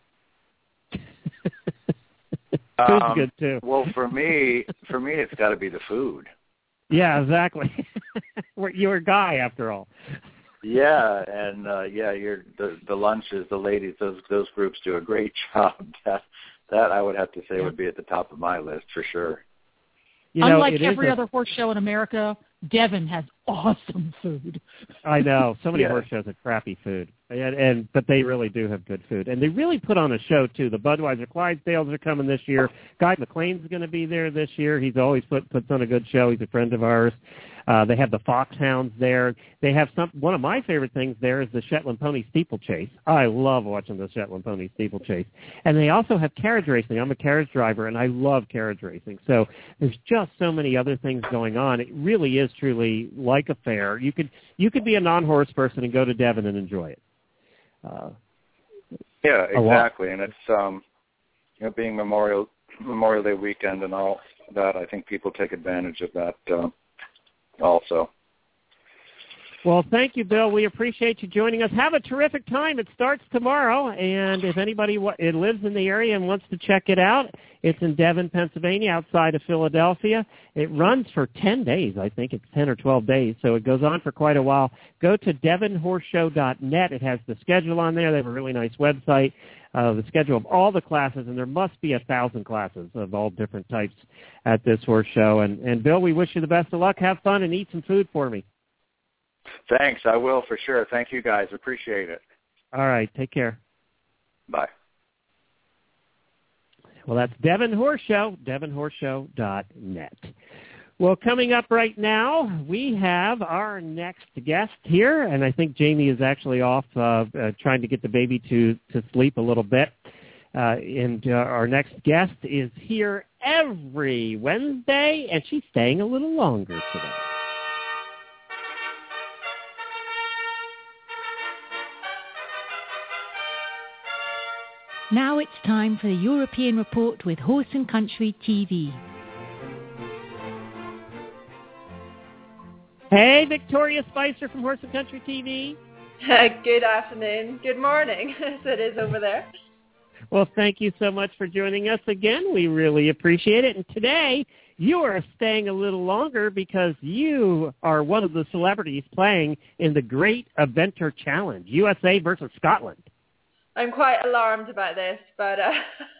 [SPEAKER 1] Food's
[SPEAKER 10] um,
[SPEAKER 1] good too.
[SPEAKER 10] Well, for me, for me, it's got to be the food.
[SPEAKER 1] Yeah, exactly. You're a guy, after all.
[SPEAKER 10] Yeah, and uh, yeah, you're the the lunches, the ladies, those those groups do a great job. That that I would have to say would be at the top of my list for sure.
[SPEAKER 1] You know,
[SPEAKER 7] Unlike every
[SPEAKER 1] a,
[SPEAKER 7] other horse show in America, Devon has awesome food.
[SPEAKER 1] I know. So many
[SPEAKER 10] yeah.
[SPEAKER 1] horse shows have crappy food, and, and but they really do have good food. And they really put on a show, too. The Budweiser Clydesdales are coming this year. Guy McLean's going to be there this year. He's always put puts on a good show. He's a friend of ours. Uh, they have the Foxhounds there. They have some. One of my favorite things there is the Shetland Pony Steeplechase. I love watching the Shetland Pony Steeplechase. And they also have carriage racing. I'm a carriage driver, and I love carriage racing. So there's just so many other things going on. It really is truly like a fair. You could you could be a non-horse person and go to Devon and enjoy it. Uh,
[SPEAKER 10] yeah, exactly. And it's um, you know, being Memorial Memorial Day weekend and all that. I think people take advantage of that. Uh, Also.
[SPEAKER 1] Well, thank you, Bill. We appreciate you joining us. Have a terrific time. It starts tomorrow, and if anybody w- it lives in the area and wants to check it out, it's in Devon, Pennsylvania, outside of Philadelphia. It runs for ten days. I think it's ten or twelve days, so it goes on for quite a while. Go to devon horse show dot net. It has the schedule on there. They have a really nice website, uh, the schedule of all the classes, and there must be a thousand classes of all different types at this horse show. And, and Bill, we wish you the best of luck. Have fun and eat some food for me.
[SPEAKER 10] Thanks. I will for sure. Thank you, guys. Appreciate it.
[SPEAKER 1] All right. Take care.
[SPEAKER 10] Bye.
[SPEAKER 1] Well, that's Devon Horse Show, devon horse show dot net. Well, coming up right now, we have our next guest here, and I think Jamie is actually off uh, uh, trying to get the baby to, to sleep a little bit. Uh, and uh, our next guest is here every Wednesday, and she's staying a little longer today.
[SPEAKER 11] Now it's time for the European Report with Horse and Country T V.
[SPEAKER 1] Hey, Victoria Spicer from Horse and Country T V.
[SPEAKER 12] Good afternoon. Good morning, as it is over there.
[SPEAKER 1] Well, thank you so much for joining us again. We really appreciate it. And today, you are staying a little longer because you are one of the celebrities playing in the Great Eventer Challenge, U S A versus Scotland.
[SPEAKER 12] I'm quite alarmed about this, but uh,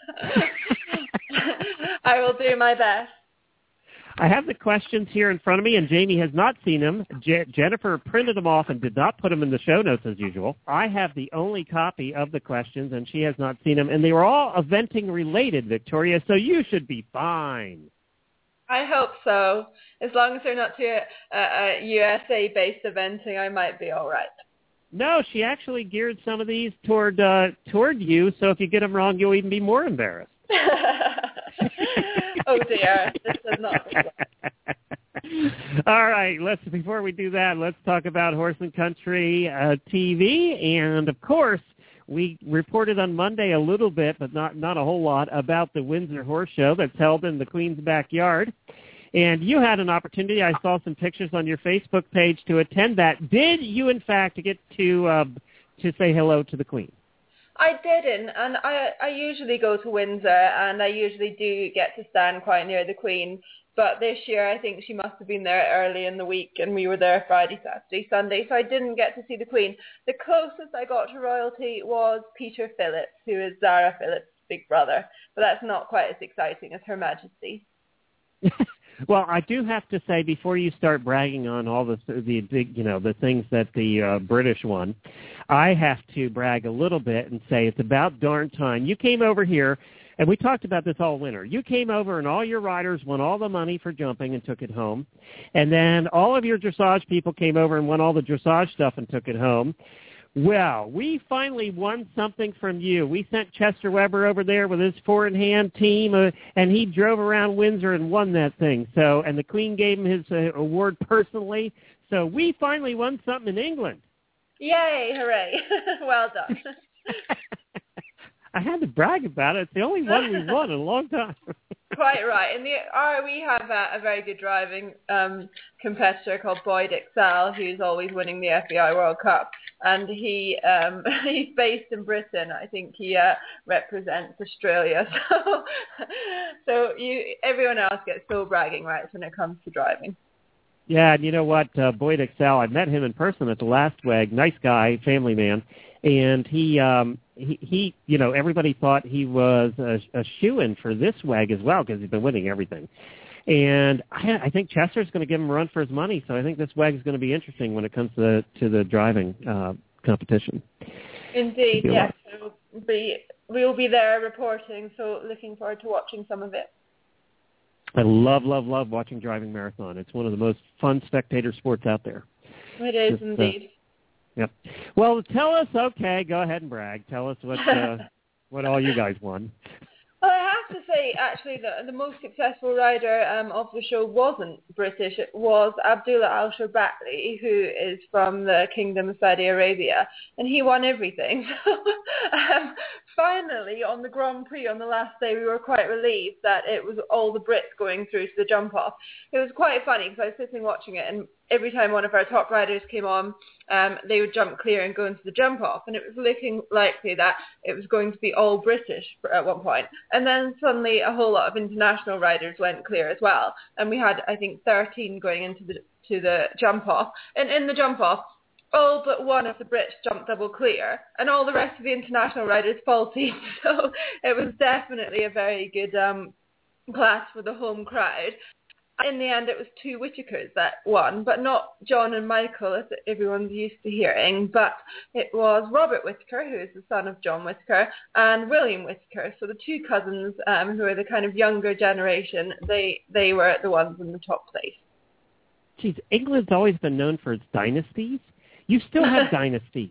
[SPEAKER 12] I will do my best.
[SPEAKER 1] I have the questions here in front of me, and Jamie has not seen them. Je- Jennifer printed them off and did not put them in the show notes as usual. I have the only copy of the questions, and she has not seen them. And they were all eventing related, Victoria, so you should be fine.
[SPEAKER 12] I hope so. As long as they're not too uh, uh, U S A-based eventing, I might be all right.
[SPEAKER 1] No, she actually geared some of these toward uh, toward you, so if you get them wrong, you'll even be more embarrassed.
[SPEAKER 12] Oh dear, this does not look well.
[SPEAKER 1] All right, let's before we do that, let's talk about Horse and Country uh, T V, and of course, we reported on Monday a little bit, but not not a whole lot, about the Windsor Horse Show that's held in the Queen's backyard. And you had an opportunity. I saw some pictures on your Facebook page to attend that. Did you, in fact, get to uh, to say hello to the Queen?
[SPEAKER 12] I didn't, and I I usually go to Windsor, and I usually do get to stand quite near the Queen. But this year, I think she must have been there early in the week, and we were there Friday, Saturday, Sunday, so I didn't get to see the Queen. The closest I got to royalty was Peter Phillips, who is Zara Phillips' big brother, but that's not quite as exciting as Her Majesty.
[SPEAKER 1] Well, I do have to say, before you start bragging on all the the big, you know, the things that the uh, British won, I have to brag a little bit and say it's about darn time. You came over here, and we talked about this all winter. You came over, and all your riders won all the money for jumping and took it home. And then all of your dressage people came over and won all the dressage stuff and took it home. Well, we finally won something from you. We sent Chester Weber over there with his four-in-hand team, uh, and he drove around Windsor and won that thing. So, and the Queen gave him his uh, award personally. So we finally won something in England.
[SPEAKER 12] Yay, hooray. Well done.
[SPEAKER 1] I had to brag about it. It's the only one we won in a long time. Quite
[SPEAKER 12] right. And the, our, we have a, a very good driving um, competitor called Boyd Excel, who's always winning the F B I World Cup. And he um, he's based in Britain. I think he uh, represents Australia. So, so you, everyone else gets so bragging rights when it comes to driving.
[SPEAKER 1] Yeah, and you know what? Uh, Boyd Excel, I met him in person at the last W E G. Nice guy, family man. And he, um, he, he, you know, everybody thought he was a, a shoo-in for this W E G as well because he's been winning everything. And I, I think Chester's going to give him a run for his money, so I think this W E G is going to be interesting when it comes to the, to the driving uh, competition.
[SPEAKER 12] Indeed, yes. We'll be, we'll be there reporting, so looking forward to watching some of it.
[SPEAKER 1] I love, love, love watching driving marathon. It's one of the most fun spectator sports out there.
[SPEAKER 12] It is,
[SPEAKER 1] Just,
[SPEAKER 12] indeed.
[SPEAKER 1] Uh, Yep. Well, tell us, okay, go ahead and brag. Tell us what uh, what all you guys won.
[SPEAKER 12] Well, I have to say, actually, the, the most successful rider um, of the show wasn't British. It was Abdullah Al-Sharbakli, who is from the Kingdom of Saudi Arabia, and he won everything. So, um, finally, on the Grand Prix on the last day, we were quite relieved that it was all the Brits going through to the jump-off. It was quite funny because I was sitting watching it, and every time one of our top riders came on, um, they would jump clear and go into the jump-off, and it was looking likely that it was going to be all British at one point. And then suddenly a whole lot of international riders went clear as well, and we had, I think, thirteen going into the to the jump-off. And in the jump-off, all but one of the Brits jumped double clear, and all the rest of the international riders faulted. So it was definitely a very good um, class for the home crowd. In the end, it was two Whittakers that won, but not John and Michael, as everyone's used to hearing, but it was Robert Whittaker, who is the son of John Whittaker, and William Whittaker. So the two cousins, um, who are the kind of younger generation, they, they were the ones in the top place.
[SPEAKER 1] Geez, England's always been known for its dynasties. You still have dynasties.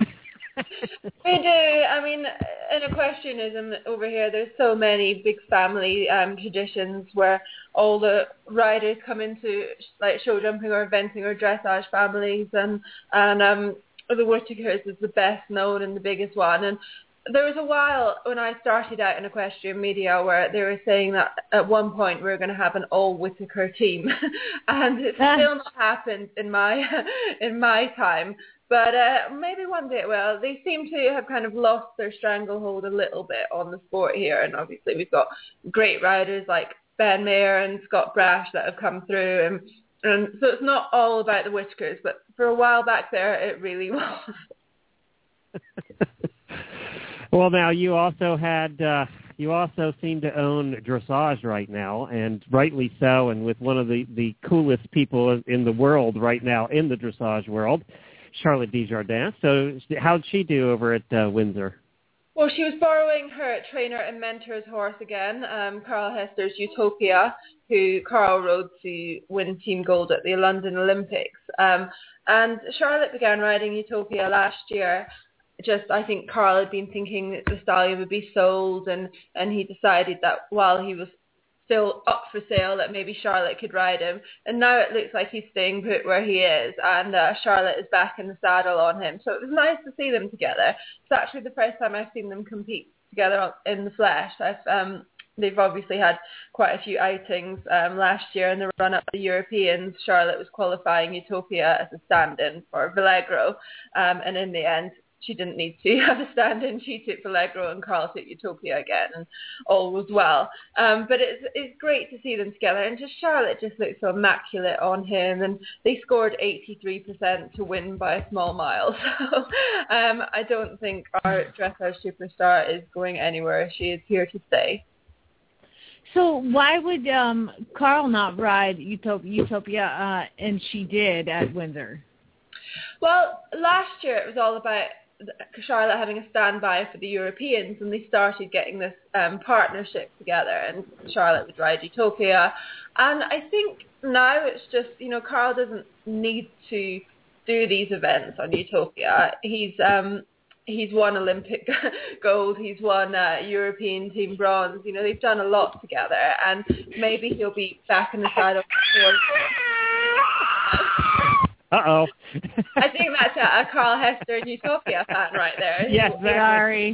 [SPEAKER 12] We do. I mean, in equestrianism over here, there's so many big family um, traditions where all the riders come into like show jumping or eventing or dressage families, and and um, the Whittakers is the best known and the biggest one. And there was a while when I started out in equestrian media where they were saying that at one point we were going to have an all Whittaker team, and it's still not happened in my in my time. But uh, maybe one day it will. They seem to have kind of lost their stranglehold a little bit on the sport here, and obviously we've got great riders like Ben Mayer and Scott Brash that have come through, and, and so it's not all about the Whittakers, but for a while back there it really was.
[SPEAKER 1] Well, now you also had uh, you also seem to own dressage right now, and rightly so, and with one of the, the coolest people in the world right now in the dressage world, Charlotte Desjardins. So how'd she do over at uh, Windsor?
[SPEAKER 12] Well, she was borrowing her trainer and mentor's horse again, um, Carl Hester's Utopia, who Carl rode to win team gold at the London Olympics. Um, and Charlotte began riding Utopia last year. Just, I think Carl had been thinking that the stallion would be sold, and, and he decided that while he was still up for sale, that maybe Charlotte could ride him. And now it looks like he's staying put where he is, and uh, Charlotte is back in the saddle on him. So it was nice to see them together. It's actually the first time I've seen them compete together in the flesh. I've, um, they've obviously had quite a few outings um, last year in the run-up to the Europeans. Charlotte was qualifying Utopia as a stand-in for Vallegro, um, and in the end, she didn't need to have a stand-in. She took Vallegro and Carl took Utopia again, and all was well. Um, but it's it's great to see them together, and just Charlotte just looks so immaculate on him, and they scored eighty-three percent to win by a small mile. So um, I don't think our dressage superstar is going anywhere. She is here to stay.
[SPEAKER 6] So why would um, Carl not ride Utopia, Utopia uh, and she did at Windsor?
[SPEAKER 12] Well, last year it was all about Charlotte having a standby for the Europeans, and they started getting this um, partnership together, and Charlotte would ride Utopia. And I think now it's just, you know, Carl doesn't need to do these events on Utopia. He's um, he's won Olympic gold, he's won uh, European team bronze. You know, they've done a lot together, and maybe he'll be back in the saddle.
[SPEAKER 1] Uh-oh.
[SPEAKER 12] I think that's a, a Carl Hester and Utopia fan right there.
[SPEAKER 1] Yes,
[SPEAKER 6] sorry.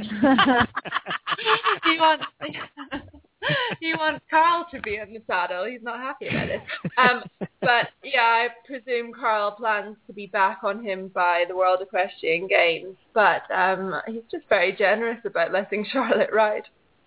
[SPEAKER 12] he wants he wants Carl to be in the saddle. He's not happy about it. Um, but yeah, I presume Carl plans to be back on him by the World Equestrian Games. But um, he's just very generous about letting Charlotte ride.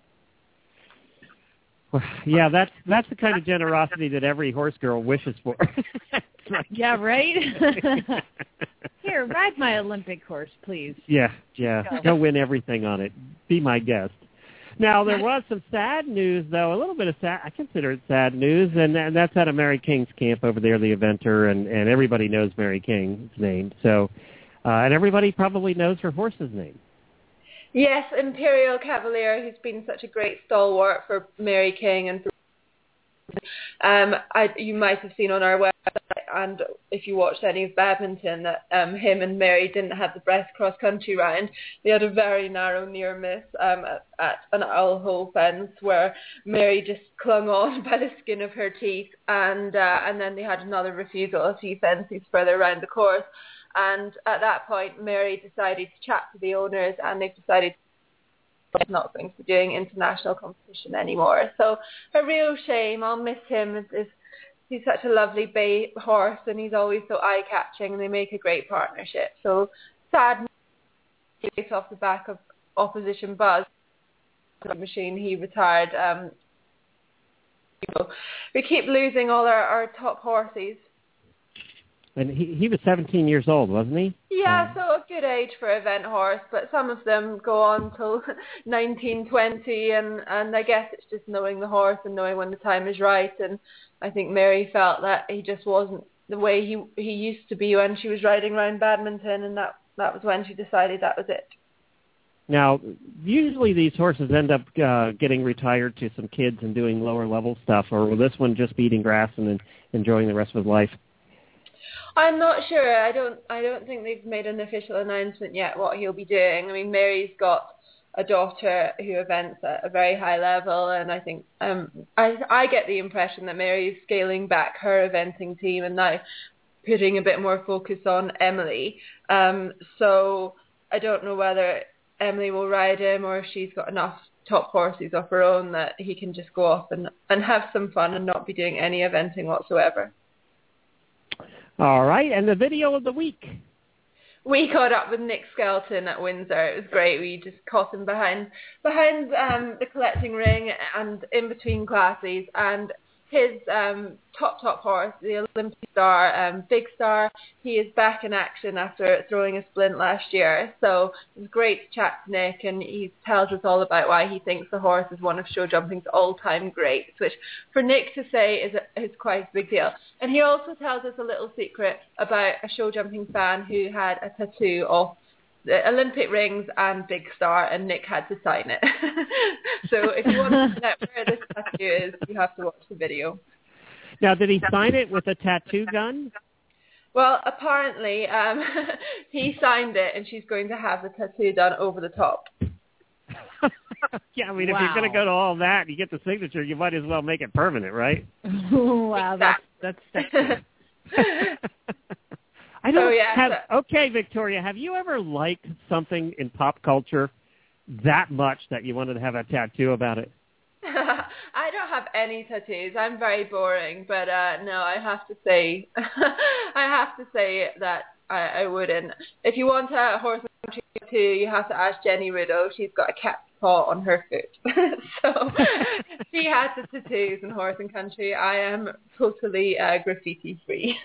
[SPEAKER 1] Well, yeah, that's that's the kind of generosity that every horse girl wishes for. Right.
[SPEAKER 6] Yeah, right? Here, ride my Olympic horse, please.
[SPEAKER 1] Yeah, yeah. Go. Go win everything on it. Be my guest. Now, there was some sad news, though, a little bit of sad, I consider it sad news, and, and that's out of Mary King's camp over there, the eventer, and, and everybody knows Mary King's name. So, uh, and everybody probably knows her horse's name.
[SPEAKER 12] Yes, Imperial Cavalier, who's been such a great stalwart for Mary King and for Um, I, you might have seen on our website, and if you watched any of badminton, that um, him and Mary didn't have the Brest cross-country round. They had a very narrow near miss um, at, at an owl hole fence where Mary just clung on by the skin of her teeth, and uh, and then they had another refusal a few fences further around the course. And at that point, Mary decided to chat to the owners, and they've decided not going to be doing international competition anymore. So a real shame. I'll miss him. It's, it's, he's such a lovely bay horse, and he's always so eye-catching, and they make a great partnership. So sad news off the back of Opposition Buzz machine. He retired. Um, we keep losing all our, our top horses.
[SPEAKER 1] And he he was seventeen years old, wasn't he?
[SPEAKER 12] Yeah, so a good age for event horse, but some of them go on till nineteen, twenty, and, and I guess it's just knowing the horse and knowing when the time is right. And I think Mary felt that he just wasn't the way he he used to be when she was riding around badminton, and that, that was when she decided that was it.
[SPEAKER 1] Now, usually these horses end up uh, getting retired to some kids and doing lower level stuff, or will this one just be eating grass and then enjoying the rest of his life?
[SPEAKER 12] I'm not sure. I don't. I don't think they've made an official announcement yet what he'll be doing. I mean, Mary's got a daughter who events at a very high level, and I think um, I I get the impression that Mary's scaling back her eventing team and now putting a bit more focus on Emily. Um, so I don't know whether Emily will ride him or if she's got enough top horses of her own that he can just go off and and have some fun and not be doing any eventing whatsoever.
[SPEAKER 1] All right, and the video of the week.
[SPEAKER 12] We caught up with Nick Skelton at Windsor. It was great. We just caught him behind behind um, the collecting ring and in between classes, and his um, top, top horse, the Olympic Star, um, Big Star, he is back in action after throwing a splint last year. So it was great to chat to Nick, and he tells us all about why he thinks the horse is one of show jumping's all-time greats, which for Nick to say is, a, is quite a big deal. And he also tells us a little secret about a show jumping fan who had a tattoo of the Olympic rings and Big Star, and Nick had to sign it. So if you want to find out where this tattoo is, you have to watch the video.
[SPEAKER 1] Now, did he sign it with a tattoo gun?
[SPEAKER 12] Well, apparently um, he signed it, and she's going to have the tattoo done over the top.
[SPEAKER 1] Yeah, I mean,
[SPEAKER 6] Wow.
[SPEAKER 1] if you're going to go to all that and you get the signature, you might as well make it permanent, right?
[SPEAKER 6] Wow, that's that's sexy.
[SPEAKER 1] I don't
[SPEAKER 12] So, yeah,
[SPEAKER 1] have,
[SPEAKER 12] so-
[SPEAKER 1] okay, Victoria, have you ever liked something in pop culture that much that you wanted to have a tattoo about it?
[SPEAKER 12] I don't have any tattoos. I'm very boring, but uh, no, I have to say, I have to say that I, I wouldn't. If you want a horse and country tattoo, you have to ask Jenny Rudo. She's got a cat's paw on her foot, so she has the tattoos in horse and country. I am totally uh, graffiti free.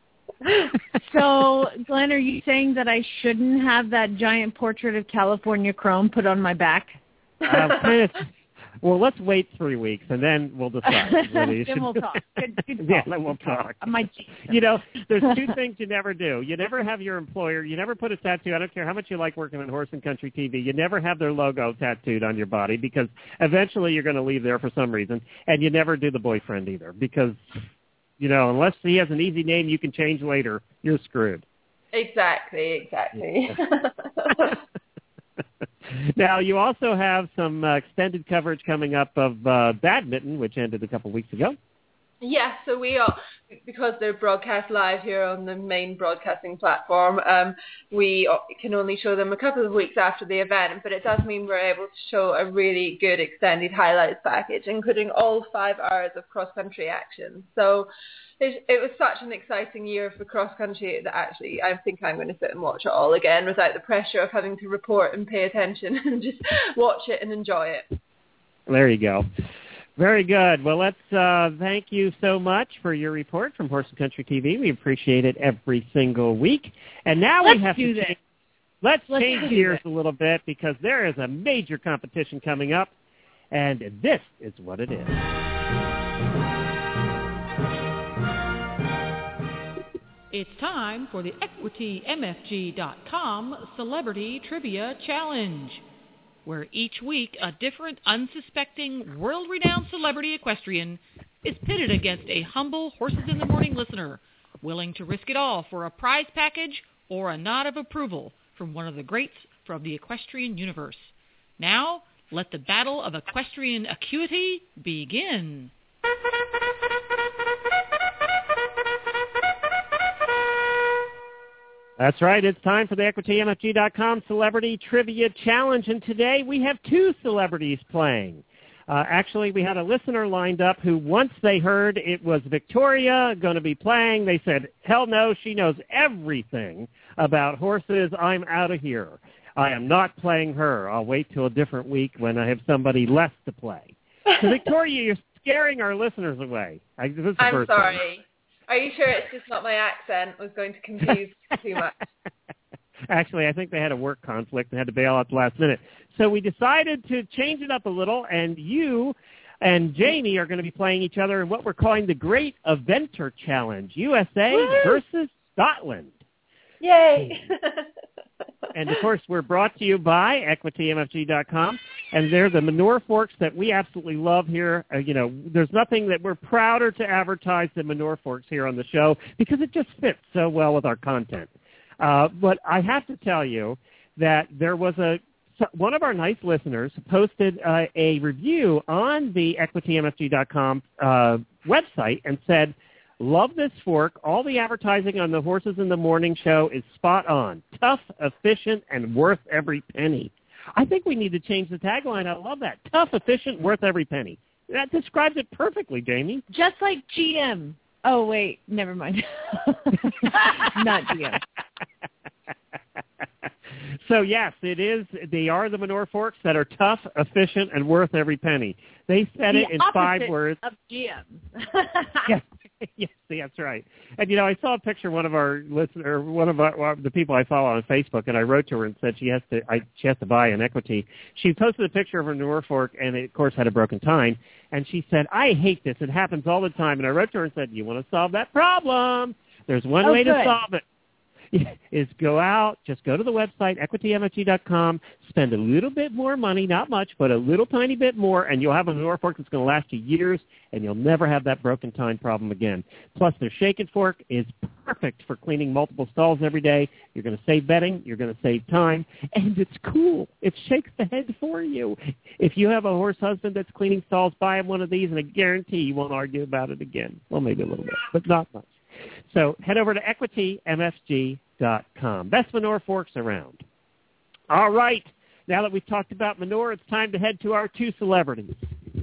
[SPEAKER 6] So, Glenn, are you saying that I shouldn't have that giant portrait of California Chrome put on my back?
[SPEAKER 1] Uh, kind of, well, let's wait three weeks and then we'll decide. whether you
[SPEAKER 6] Then
[SPEAKER 1] should-
[SPEAKER 6] we'll talk. Good, good
[SPEAKER 1] Yeah,
[SPEAKER 6] talk.
[SPEAKER 1] then we'll talk.
[SPEAKER 6] I might change that.
[SPEAKER 1] You know, there's two things you never do. You never have your employer, you never put a tattoo, I don't care how much you like working on Horse and Country T V, you never have their logo tattooed on your body because eventually you're going to leave there for some reason, and you never do the boyfriend either because, you know, unless he has an easy name you can change later, you're screwed.
[SPEAKER 12] Exactly, exactly.
[SPEAKER 1] Now, you also have some uh, extended coverage coming up of uh, badminton, which ended a couple weeks ago.
[SPEAKER 12] Yes, so we are, because they're broadcast live here on the main broadcasting platform, um, we can only show them a couple of weeks after the event, but it does mean we're able to show a really good extended highlights package, including all five hours of cross-country action. So it, it was such an exciting year for cross-country that actually I think I'm going to sit and watch it all again without the pressure of having to report and pay attention and just watch it and enjoy it.
[SPEAKER 1] There you go. Very good. Well, let's uh, thank you so much for your report from Horse and Country T V. We appreciate it every single week. And now
[SPEAKER 6] Let's
[SPEAKER 1] we have
[SPEAKER 6] do
[SPEAKER 1] to
[SPEAKER 6] this.
[SPEAKER 1] change, let's
[SPEAKER 6] Let's
[SPEAKER 1] change
[SPEAKER 6] do
[SPEAKER 1] gears
[SPEAKER 6] this.
[SPEAKER 1] a little bit because there is a major competition coming up, and this is what it is.
[SPEAKER 7] It's time for the Equity M F G dot com Celebrity Trivia Challenge, where each week a different unsuspecting world-renowned celebrity equestrian is pitted against a humble Horses in the Morning listener, willing to risk it all for a prize package or a nod of approval from one of the greats from the equestrian universe. Now, let the battle of equestrian acuity begin.
[SPEAKER 1] That's right. It's time for the Equity M F G dot com Celebrity Trivia Challenge, and today we have two celebrities playing. Uh, actually, we had a listener lined up who, once they heard it was Victoria going to be playing, they said, hell no, she knows everything about horses. I'm out of here. I am not playing her. I'll wait till a different week when I have somebody less to play. So, Victoria, you're scaring our listeners away. I, this is the
[SPEAKER 12] I'm
[SPEAKER 1] first
[SPEAKER 12] sorry.
[SPEAKER 1] time.
[SPEAKER 12] Are you sure it's just not my accent was going to confuse too much?
[SPEAKER 1] Actually, I think they had a work conflict and had to bail at the last minute. So we decided to change it up a little, and you and Jamie are going to be playing each other in what we're calling the Great Eventer Challenge, U S A
[SPEAKER 12] Woo!
[SPEAKER 1] versus Scotland.
[SPEAKER 12] Yay!
[SPEAKER 1] And, of course, we're brought to you by Equity M F G dot com, and they're the manure forks that we absolutely love here. Uh, you know, there's nothing that we're prouder to advertise than manure forks here on the show because it just fits so well with our content. Uh, but I have to tell you that there was a one of our nice listeners posted uh, a review on the Equity M F G dot com uh, website and said, love this fork. All the advertising on the Horses in the Morning show is spot on. Tough, efficient, and worth every penny. I think we need to change the tagline. I love that. Tough, efficient, worth every penny. That describes it perfectly, Jamie.
[SPEAKER 6] Just like G M. Oh, wait. Never mind. Not G M.
[SPEAKER 1] So, yes, it is. They are the manure forks that are tough, efficient, and worth every penny. They said
[SPEAKER 6] the
[SPEAKER 1] it in five words.
[SPEAKER 6] Of G M.
[SPEAKER 1] Yes, yes, that's right. And, you know, I saw a picture of one of our listener, one of our, the people I follow on Facebook, and I wrote to her and said she has to I, she has to buy an Equity. She posted a picture of her manure fork, and it, of course, had a broken tine. And she said, I hate this. It happens all the time. And I wrote to her and said, you want to solve that problem? There's one
[SPEAKER 6] oh,
[SPEAKER 1] way
[SPEAKER 6] good.
[SPEAKER 1] to solve it. Is go out, just go to the website, equity m f g dot com, spend a little bit more money, not much, but a little tiny bit more, and you'll have a manure fork that's going to last you years, and you'll never have that broken tine problem again. Plus, their Shake It fork is perfect for cleaning multiple stalls every day. You're going to save bedding, you're going to save time, and it's cool. It shakes the head for you. If you have a horse husband that's cleaning stalls, buy him one of these, and I guarantee you won't argue about it again. Well, maybe a little bit, but not much. So head over to equity m f g dot com. Best manure forks around. All right. Now that we've talked about manure, it's time to head to our two celebrities.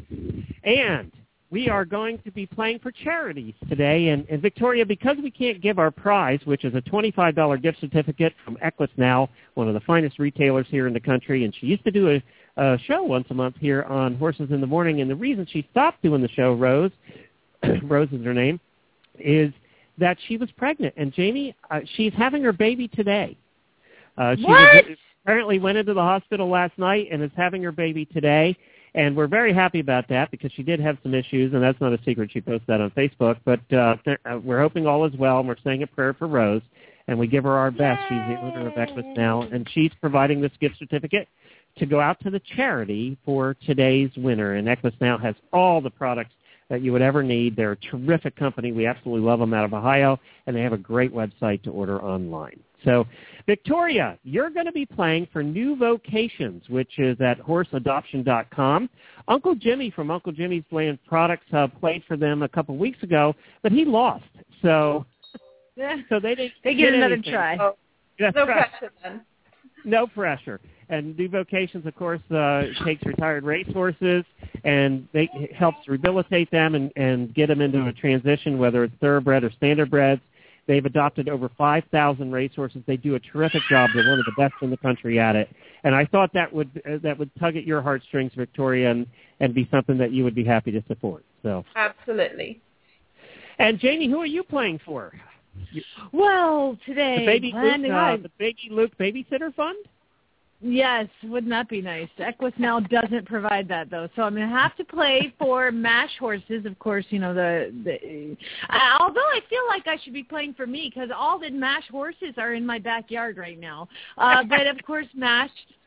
[SPEAKER 1] And we are going to be playing for charities today. And, and Victoria, because we can't give our prize, which is a twenty-five dollars gift certificate from Equus Now, one of the finest retailers here in the country, and she used to do a, a show once a month here on Horses in the Morning. And the reason she stopped doing the show, Rose, Rose is her name, is that she was pregnant. And Jamie, uh, she's having her baby today. Uh, she
[SPEAKER 6] what?
[SPEAKER 1] Was, apparently went into the hospital last night and is having her baby today. And we're very happy about that because she did have some issues, and that's not a secret. She posted that on Facebook. But uh, th- uh, we're hoping all is well, and we're saying a prayer for Rose, and we give her our best. She's the owner of Equus Now, and she's providing this gift certificate to go out to the charity for today's winner. And Equus Now has all the products that you would ever need. They're a terrific company. We absolutely love them out of Ohio, and they have a great website to order online. So, Victoria, you're going to be playing for New Vocations, which is at horse adoption dot com. Uncle Jimmy from Uncle Jimmy's Land Products uh, played for them a couple weeks ago, but he lost. So,
[SPEAKER 6] yeah.
[SPEAKER 1] so they didn't
[SPEAKER 6] they get,
[SPEAKER 1] get
[SPEAKER 6] another
[SPEAKER 1] anything.
[SPEAKER 6] try.
[SPEAKER 12] Oh,
[SPEAKER 1] That's
[SPEAKER 12] no
[SPEAKER 1] right.
[SPEAKER 12] pressure then.
[SPEAKER 1] No pressure. And New Vocations, of course, uh, takes retired racehorses and they, it helps rehabilitate them and, and get them into a transition, whether it's thoroughbred or standardbreds. They've adopted over five thousand racehorses. They do a terrific job. They're one of the best in the country at it. And I thought that would uh, that would tug at your heartstrings, Victoria, and, and be something that you would be happy to support. So
[SPEAKER 12] absolutely.
[SPEAKER 1] And Jamie, who are you playing for?
[SPEAKER 6] Well, today,
[SPEAKER 1] the Baby Luke, uh, the Baby Luke Babysitter Fund?
[SPEAKER 6] Yes, wouldn't that be nice? Equus Now doesn't provide that, though. So I'm going to have to play for MASH horses. Of course, you know, the, the uh, although I feel like I should be playing for me because all the MASH horses are in my backyard right now. Uh, but, of course, MASH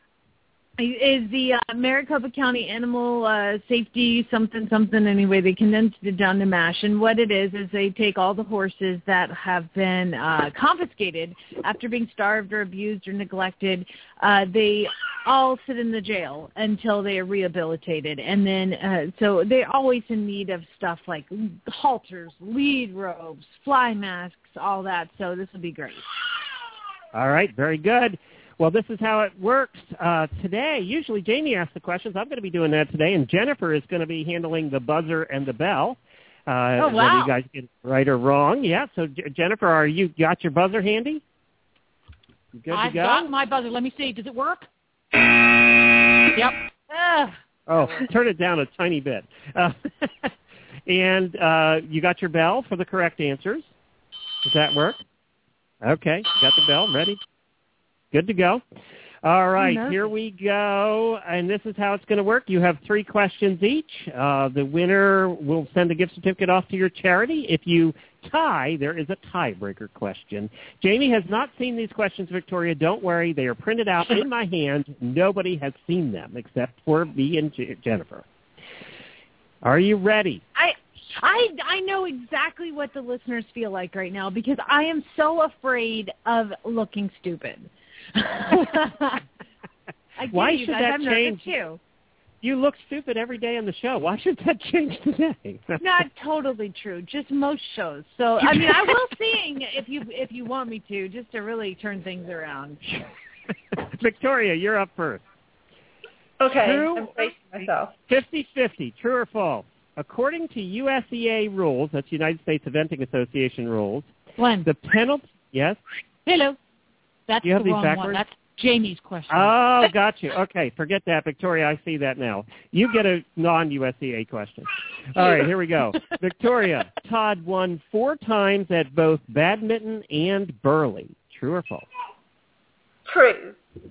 [SPEAKER 6] is the uh, Maricopa County Animal uh, Safety something something. Anyway, they condensed it down to MASH, and what it is is they take all the horses that have been uh, confiscated after being starved or abused or neglected. Uh, they all sit in the jail until they are rehabilitated, and then uh, so they're always in need of stuff like halters, lead ropes, fly masks, all that. So this will be great.
[SPEAKER 1] All right, very good. Well, this is how it works uh, today. Usually Jamie asks the questions. I'm going to be doing that today, and Jennifer is going to be handling the buzzer and the bell. Uh,
[SPEAKER 6] oh, wow.
[SPEAKER 1] Whether you guys get it right or wrong. Yeah, so J- Jennifer, are you got your buzzer handy? You good
[SPEAKER 7] I've
[SPEAKER 1] to go?
[SPEAKER 7] got my buzzer. Let me see. Does it work? Yep.
[SPEAKER 6] Uh,
[SPEAKER 1] oh, turn it down a tiny bit. Uh, and uh, you got your bell for the correct answers. Does that work? Okay, you got the bell ready? Good to go. All right,
[SPEAKER 6] oh,
[SPEAKER 1] here we go. And this is how it's going to work. You have three questions each. Uh, the winner will send a gift certificate off to your charity. If you tie, there is a tiebreaker question. Jamie has not seen these questions, Victoria. Don't worry. They are printed out in my hand. Nobody has seen them except for me and J- Jennifer. Are you ready?
[SPEAKER 6] I I I know exactly what the listeners feel like right now because I am so afraid of looking stupid. I
[SPEAKER 1] Why
[SPEAKER 6] you
[SPEAKER 1] should
[SPEAKER 6] guys,
[SPEAKER 1] that
[SPEAKER 6] I'm
[SPEAKER 1] change?
[SPEAKER 6] Too.
[SPEAKER 1] You look stupid every day on the show. Why should that change today?
[SPEAKER 6] Not totally true. Just most shows. So I mean, I will sing if you if you want me to, just to really turn things around.
[SPEAKER 1] Victoria, you're up first.
[SPEAKER 12] Okay,
[SPEAKER 1] True,
[SPEAKER 12] I'm bracing myself.
[SPEAKER 1] fifty-fifty, true or false? According to U S E A rules, that's United States Eventing Association rules,
[SPEAKER 7] One.
[SPEAKER 1] the penalty, yes?
[SPEAKER 7] Hello. That's
[SPEAKER 1] Do you have
[SPEAKER 7] the
[SPEAKER 1] these
[SPEAKER 7] wrong
[SPEAKER 1] backwards?
[SPEAKER 7] one. That's Jamie's question.
[SPEAKER 1] Oh, got you. Okay, forget that, Victoria. I see that now. You get a non-U S C A question. All right, here we go. Victoria, Todd won four times at both badminton and Burley. True or false?
[SPEAKER 12] True.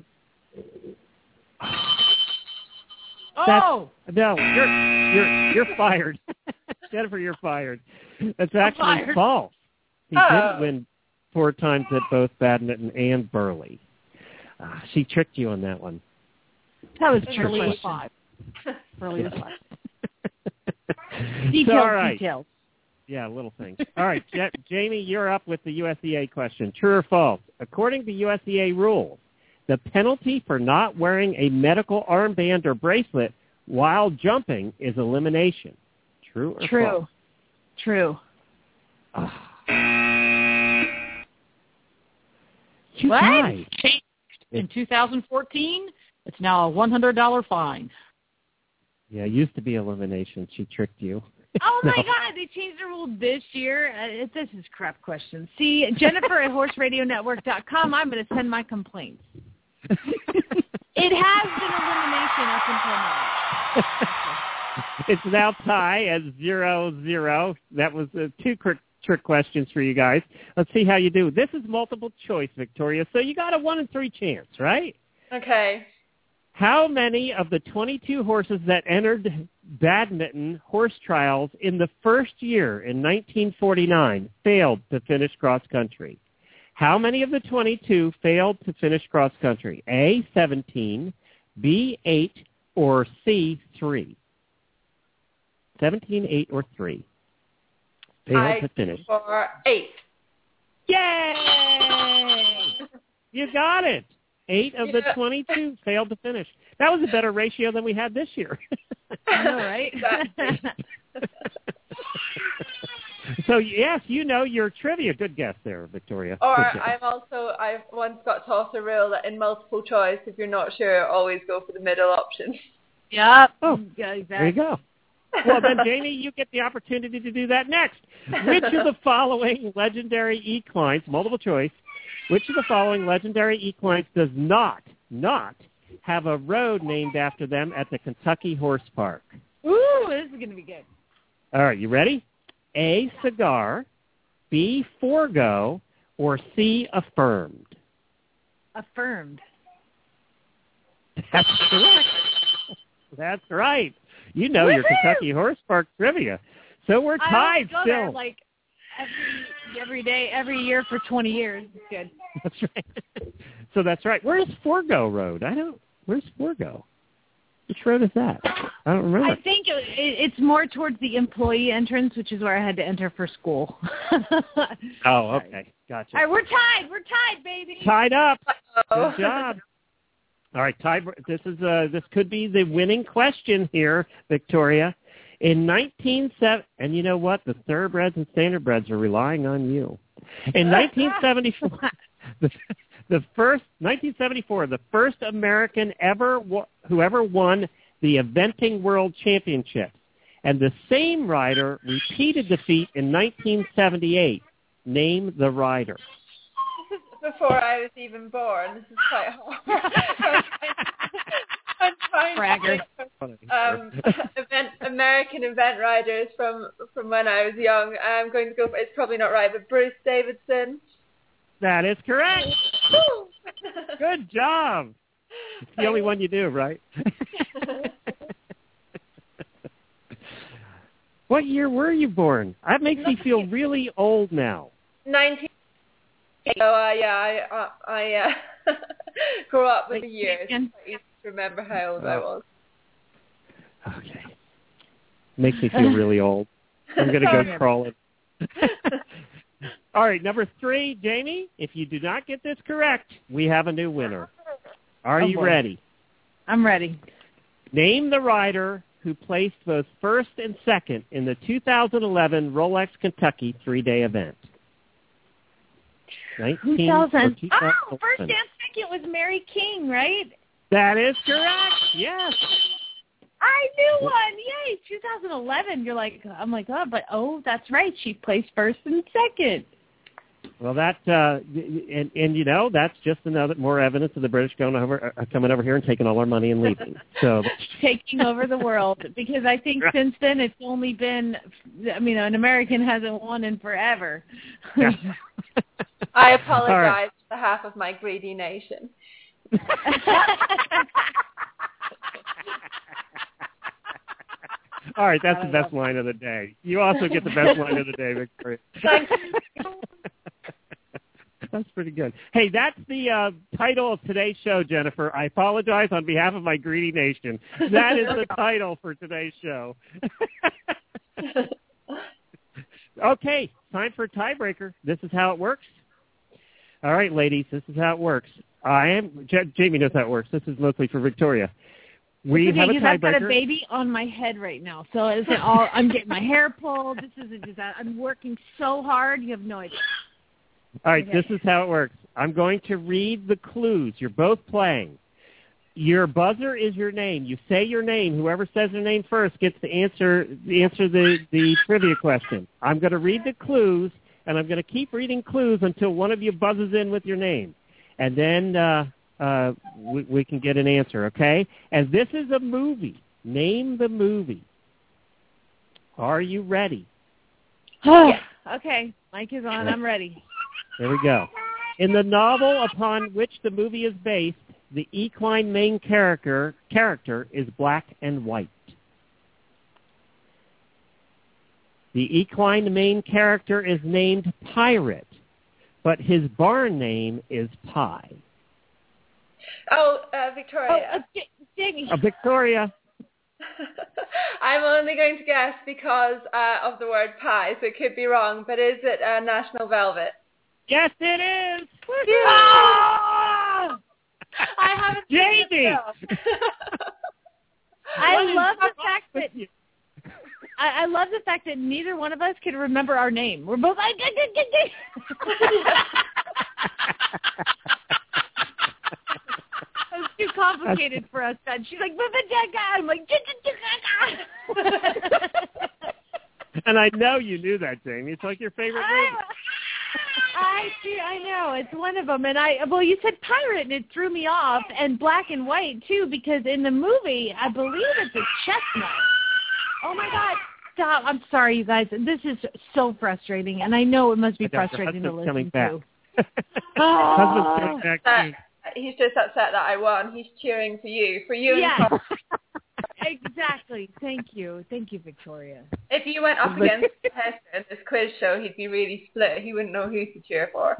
[SPEAKER 7] Oh!
[SPEAKER 1] That's, no, you're you're you're fired. Jennifer, you're fired. That's actually
[SPEAKER 7] fired.
[SPEAKER 1] false. He
[SPEAKER 12] Oh.
[SPEAKER 1] didn't win four times at both badminton and Burley. Uh, she tricked you on that one.
[SPEAKER 6] That was
[SPEAKER 7] Burley
[SPEAKER 6] true.
[SPEAKER 7] was five. Burley was five.
[SPEAKER 6] Details,
[SPEAKER 1] So, all right.
[SPEAKER 6] details.
[SPEAKER 1] Yeah, little things. All right, Ja- Jamie, you're up with the U S C A question. True or false? According to U S C A rules, the penalty for not wearing a medical armband or bracelet while jumping is elimination. True or
[SPEAKER 6] True.
[SPEAKER 1] false?
[SPEAKER 6] True.
[SPEAKER 1] You
[SPEAKER 6] What?
[SPEAKER 1] lied.
[SPEAKER 7] Changed in two thousand fourteen. It's now a one hundred dollars fine.
[SPEAKER 1] Yeah, it used to be elimination. She tricked you.
[SPEAKER 6] Oh my
[SPEAKER 1] No.
[SPEAKER 6] God! They changed the rule this year. Uh, this is crap questions. See, Jennifer at horse radio network dot com. I'm going to send my complaints. It has been elimination up until now.
[SPEAKER 1] It's now tie at zero zero. That was uh, two trick, trick questions for you guys. Let's see how you do. This is multiple choice, Victoria. So you got a one in three chance, right?
[SPEAKER 12] Okay.
[SPEAKER 1] How many of the twenty-two horses that entered badminton horse trials in the first year in nineteen forty-nine failed to finish cross country? How many of the twenty-two failed to finish cross country? A, seventeen, B, eight, or C, three? seventeen, eight, or three? Failed
[SPEAKER 12] I
[SPEAKER 1] to finish.
[SPEAKER 12] for eight.
[SPEAKER 1] Yay! You got it. Eight of the
[SPEAKER 12] Yeah.
[SPEAKER 1] twenty-two failed to finish. That was a better ratio than we had this year.
[SPEAKER 6] I know, right?
[SPEAKER 1] So, yes, you know your trivia. Good guess there, Victoria.
[SPEAKER 12] Or
[SPEAKER 1] Good guess.
[SPEAKER 12] I've also, I've once got taught a rule that in multiple choice, if you're not sure, always go for the middle option.
[SPEAKER 6] Yep.
[SPEAKER 1] Oh,
[SPEAKER 6] Yeah, exactly.
[SPEAKER 1] There you go. Well, then, Jamie, you get the opportunity to do that next. Which of the following legendary equines, multiple choice, which of the following legendary equines does not, not have a road named after them at the Kentucky Horse Park?
[SPEAKER 6] Ooh, this is going to be good.
[SPEAKER 1] All right, you ready? A, Cigar, B, Forgo, or C, Affirmed?
[SPEAKER 6] Affirmed.
[SPEAKER 1] That's correct. That's right. You know your
[SPEAKER 6] Woohoo!
[SPEAKER 1] Kentucky Horse Park trivia. So we're
[SPEAKER 6] I
[SPEAKER 1] tied
[SPEAKER 6] always go
[SPEAKER 1] still.
[SPEAKER 6] there like every every day, every year for twenty years. It's good.
[SPEAKER 1] That's right. So that's right. Where's Forgo Road? I don't. Where's Forgo? Which road is that? I don't remember.
[SPEAKER 6] I think it, it, it's more towards the employee entrance, which is where I had to enter for school.
[SPEAKER 1] Oh, okay. Gotcha.
[SPEAKER 6] All right, we're tied. We're tied, baby.
[SPEAKER 1] Tied up.
[SPEAKER 12] Oh.
[SPEAKER 1] Good job. All right, tie. This is uh, this could be the winning question here, Victoria. In nineteen seventy, and you know what? The thoroughbreds and standardbreds are relying on you. In nineteen seventy-four, the, the first nineteen seventy-four, the first American ever who ever won the Eventing World Championships, and the same rider repeated defeat in nineteen seventy-eight. Name the rider.
[SPEAKER 12] Before I was even born. This is quite hard. I'm trying
[SPEAKER 7] Bragger.
[SPEAKER 12] to think of, um, event, American event riders from from when I was young. I'm going to go for, it's probably not right, but Bruce Davidson.
[SPEAKER 1] That is correct. Good job. It's the only one you do, right? What year were you born? That makes me feel really old now.
[SPEAKER 12] nineteen So uh, yeah, I uh, I uh, grew up with the years. I used to remember how old I was.
[SPEAKER 1] Okay. Makes me feel really old. I'm going to go crawling. All right, number three, Jamie, if you do not get this correct, we have a new winner. Are
[SPEAKER 6] Oh,
[SPEAKER 1] you
[SPEAKER 6] boy.
[SPEAKER 1] ready?
[SPEAKER 6] I'm ready.
[SPEAKER 1] Name the rider who placed both first and second in the two thousand eleven Rolex Kentucky three-day event. nineteen
[SPEAKER 6] two thousand.
[SPEAKER 1] or
[SPEAKER 6] Oh, first and
[SPEAKER 1] two thousand eleven.
[SPEAKER 6] second was Mary King, right?
[SPEAKER 1] That is correct. Yes.
[SPEAKER 6] I knew one. Yay, two thousand eleven. You're like, I'm like, oh, but oh, that's right. She placed first and second.
[SPEAKER 1] Well, that uh, and and you know that's just another more evidence of the British going over, uh, coming over here and taking all our money and leaving. So
[SPEAKER 6] taking over the world, because I think since then it's only been, I mean, an American hasn't won in forever.
[SPEAKER 1] Yeah.
[SPEAKER 12] I apologize
[SPEAKER 1] right.
[SPEAKER 12] on behalf of my greedy nation.
[SPEAKER 1] All right, that's the best line of the day. You also get the best line of the day, Victoria.
[SPEAKER 12] Thank you.
[SPEAKER 1] That's pretty good. Hey, that's the uh, title of today's show, Jennifer. I apologize on behalf of my greedy nation. That is the title for today's show. Okay, time for a tiebreaker. This is how it works. All right, ladies, this is how it works. I am J- Jamie knows how it works. This is mostly for Victoria. We
[SPEAKER 6] okay,
[SPEAKER 1] have a
[SPEAKER 6] tiebreaker. I've got a
[SPEAKER 1] tiebreaker.
[SPEAKER 6] baby on my head right now, so it's all. I'm getting my hair pulled. This is a disaster. I'm working so hard. You have no idea.
[SPEAKER 1] All right,
[SPEAKER 6] Okay.
[SPEAKER 1] this is how it works. I'm going to read the clues. You're both playing. Your buzzer is your name. You say your name. Whoever says their name first gets to answer answer the, the trivia question. I'm going to read the clues, and I'm going to keep reading clues until one of you buzzes in with your name. And then uh, uh, we, we can get an answer, okay? And this is a movie. Name the movie. Are you ready?
[SPEAKER 6] Yeah. Okay, mic is on. I'm ready.
[SPEAKER 1] There we go. In the novel upon which the movie is based, the equine main character character is black and white. The equine main character is named Pirate, but his barn name is Pie.
[SPEAKER 12] Oh, uh, Victoria.
[SPEAKER 6] Oh, uh, J- Jamie.
[SPEAKER 1] Uh, Victoria.
[SPEAKER 12] I'm only going to guess because uh, of the word pie, so it could be wrong, but is it uh, National Velvet?
[SPEAKER 1] Yes, it is.
[SPEAKER 12] Oh! I haven't seen
[SPEAKER 1] Jamie.
[SPEAKER 12] it.
[SPEAKER 6] I love the fact that I, I love the fact that neither one of us can remember our name. We're both like, it was too complicated for us. Then she's like, I'm like,
[SPEAKER 1] and I know you knew that, Jamie. It's like your favorite movie.
[SPEAKER 6] I do, I know it's one of them, and I well, you said pirate, and it threw me off, and black and white too, because in the movie, I believe it's a chestnut. Oh my God! Stop! I'm sorry, you guys. This is so frustrating, and I know it must be frustrating to listen
[SPEAKER 1] coming back.
[SPEAKER 6] to.
[SPEAKER 12] Oh,
[SPEAKER 1] Husband's coming back
[SPEAKER 12] that,
[SPEAKER 1] too.
[SPEAKER 12] he's just upset that I won. He's cheering for you, for you
[SPEAKER 6] Yes.
[SPEAKER 12] and Carl.
[SPEAKER 6] Exactly. Thank you. Thank you, Victoria.
[SPEAKER 12] If you went up against Hester in this quiz show, he'd be really split. He wouldn't know who to cheer for.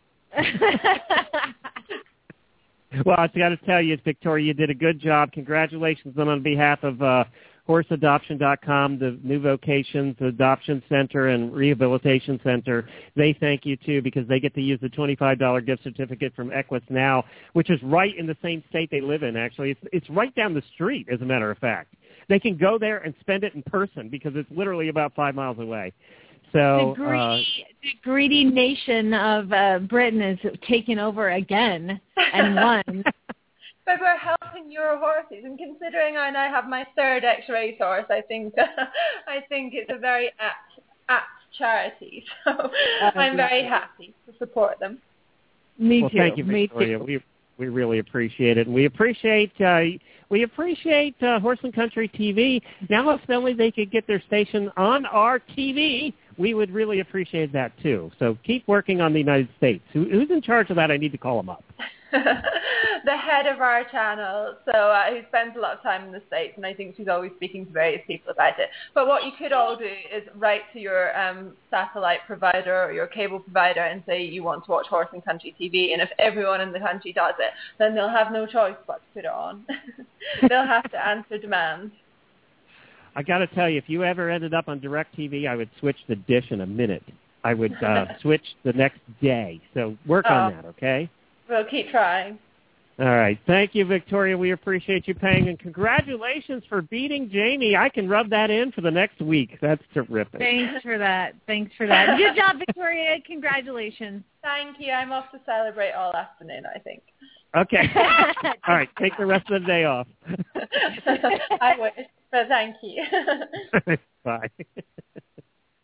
[SPEAKER 1] Well, I got to tell you, Victoria, you did a good job. Congratulations on, on behalf of uh, horse adoption dot com, the New Vocations Adoption Center and Rehabilitation Center. They thank you, too, because they get to use the twenty-five dollars gift certificate from Equus Now, which is right in the same state they live in, actually. It's, it's right down the street, as a matter of fact. They can go there and spend it in person because it's literally about five miles away. So
[SPEAKER 6] the, greedy,
[SPEAKER 1] uh,
[SPEAKER 6] the greedy nation of uh, Britain is taken over again and won.
[SPEAKER 12] But we're helping your horses, and considering I now have my third X-race horse, I think I think it's a very apt apt charity. So uh, I'm very happy to support them.
[SPEAKER 6] Me
[SPEAKER 1] well,
[SPEAKER 6] too.
[SPEAKER 1] Thank you,
[SPEAKER 6] Me
[SPEAKER 1] Victoria.
[SPEAKER 6] too.
[SPEAKER 1] We we really appreciate it, and we appreciate uh, we appreciate uh, Horse and Country T V. Now, if only they could get their station on our T V, we would really appreciate that too. So keep working on the United States. Who, who's in charge of that? I need to call him up.
[SPEAKER 12] The head of our channel, so uh, who spends a lot of time in the States, and I think she's always speaking to various people about it. But what you could all do is write to your um, satellite provider or your cable provider and say you want to watch Horse and Country T V, and if everyone in the country does it, then they'll have no choice but to put it on. They'll have to answer demands.
[SPEAKER 1] I got to tell you, if you ever ended up on DirecTV, I would switch the dish in a minute. I would uh, switch the next day. So work
[SPEAKER 12] oh.
[SPEAKER 1] on that, okay?
[SPEAKER 12] We'll keep trying.
[SPEAKER 1] All right. Thank you, Victoria. We appreciate you paying, and congratulations for beating Jamie. I can rub that in for the next week. That's terrific.
[SPEAKER 6] Thanks for that. Thanks for that. Good job, Victoria. Congratulations.
[SPEAKER 12] Thank you. I'm off to celebrate all afternoon, I think.
[SPEAKER 1] Okay. All right. Take the rest of the day off.
[SPEAKER 12] I wish, but thank you.
[SPEAKER 1] Bye.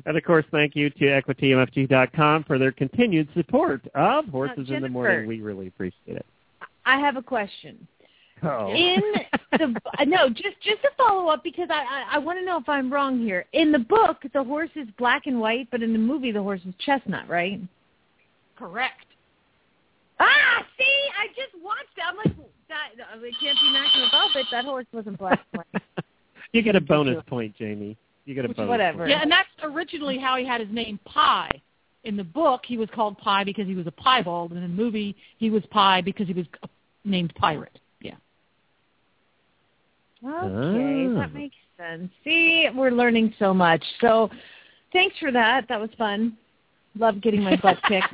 [SPEAKER 1] And, of course, thank you to equity M F G dot com for their continued support of Horses
[SPEAKER 6] now,
[SPEAKER 1] in the Morning. We really appreciate it.
[SPEAKER 6] I have a question.
[SPEAKER 1] Oh.
[SPEAKER 6] In the no, just just to follow up because I I, I want to know if I'm wrong here. In the book, the horse is black and white, but in the movie, the horse is chestnut, right?
[SPEAKER 7] Correct.
[SPEAKER 6] Ah, see, I just watched it. I'm like, that, it can't be National Velvet. That horse wasn't black and white.
[SPEAKER 1] You get a bonus point, Jamie. You get a bonus
[SPEAKER 6] Whatever.
[SPEAKER 1] point.
[SPEAKER 7] Yeah, and that's originally how he had his name Pie. In the book, he was called Pie because he was a piebald, and in the movie, he was Pie because he was named Pirate. Yeah.
[SPEAKER 6] Okay,
[SPEAKER 1] Ah.
[SPEAKER 6] that makes sense. See, we're learning so much. So thanks for that. That was fun. Love getting my butt kicked.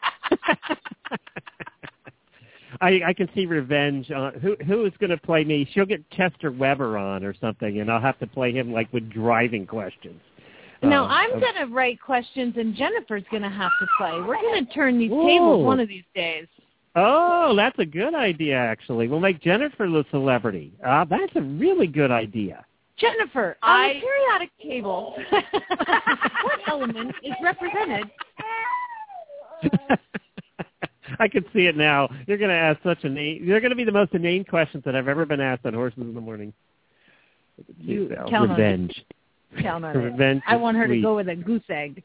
[SPEAKER 1] I, I can see revenge on who who is going to play me. She'll get Chester Weber on or something, and I'll have to play him like with driving questions.
[SPEAKER 6] Now,
[SPEAKER 1] Uh,
[SPEAKER 6] I'm
[SPEAKER 1] okay.
[SPEAKER 6] going to write questions, and Jennifer's going to have to play. We're going to turn these
[SPEAKER 1] Whoa.
[SPEAKER 6] tables one of these days.
[SPEAKER 1] Oh, that's a good idea, actually. We'll make Jennifer the celebrity. Uh, that's a really good idea.
[SPEAKER 6] Jennifer,
[SPEAKER 7] I-
[SPEAKER 6] on the periodic table, what element is represented?
[SPEAKER 1] I can see it now. You're going to ask such a name. You're going to be the most inane questions that I've ever been asked on Horses in the Morning.
[SPEAKER 6] You
[SPEAKER 1] now.
[SPEAKER 6] count on
[SPEAKER 1] Revenge.
[SPEAKER 6] it. Count on
[SPEAKER 1] Revenge
[SPEAKER 6] it. I
[SPEAKER 1] is
[SPEAKER 6] want her
[SPEAKER 1] sweet.
[SPEAKER 6] to go with a goose egg.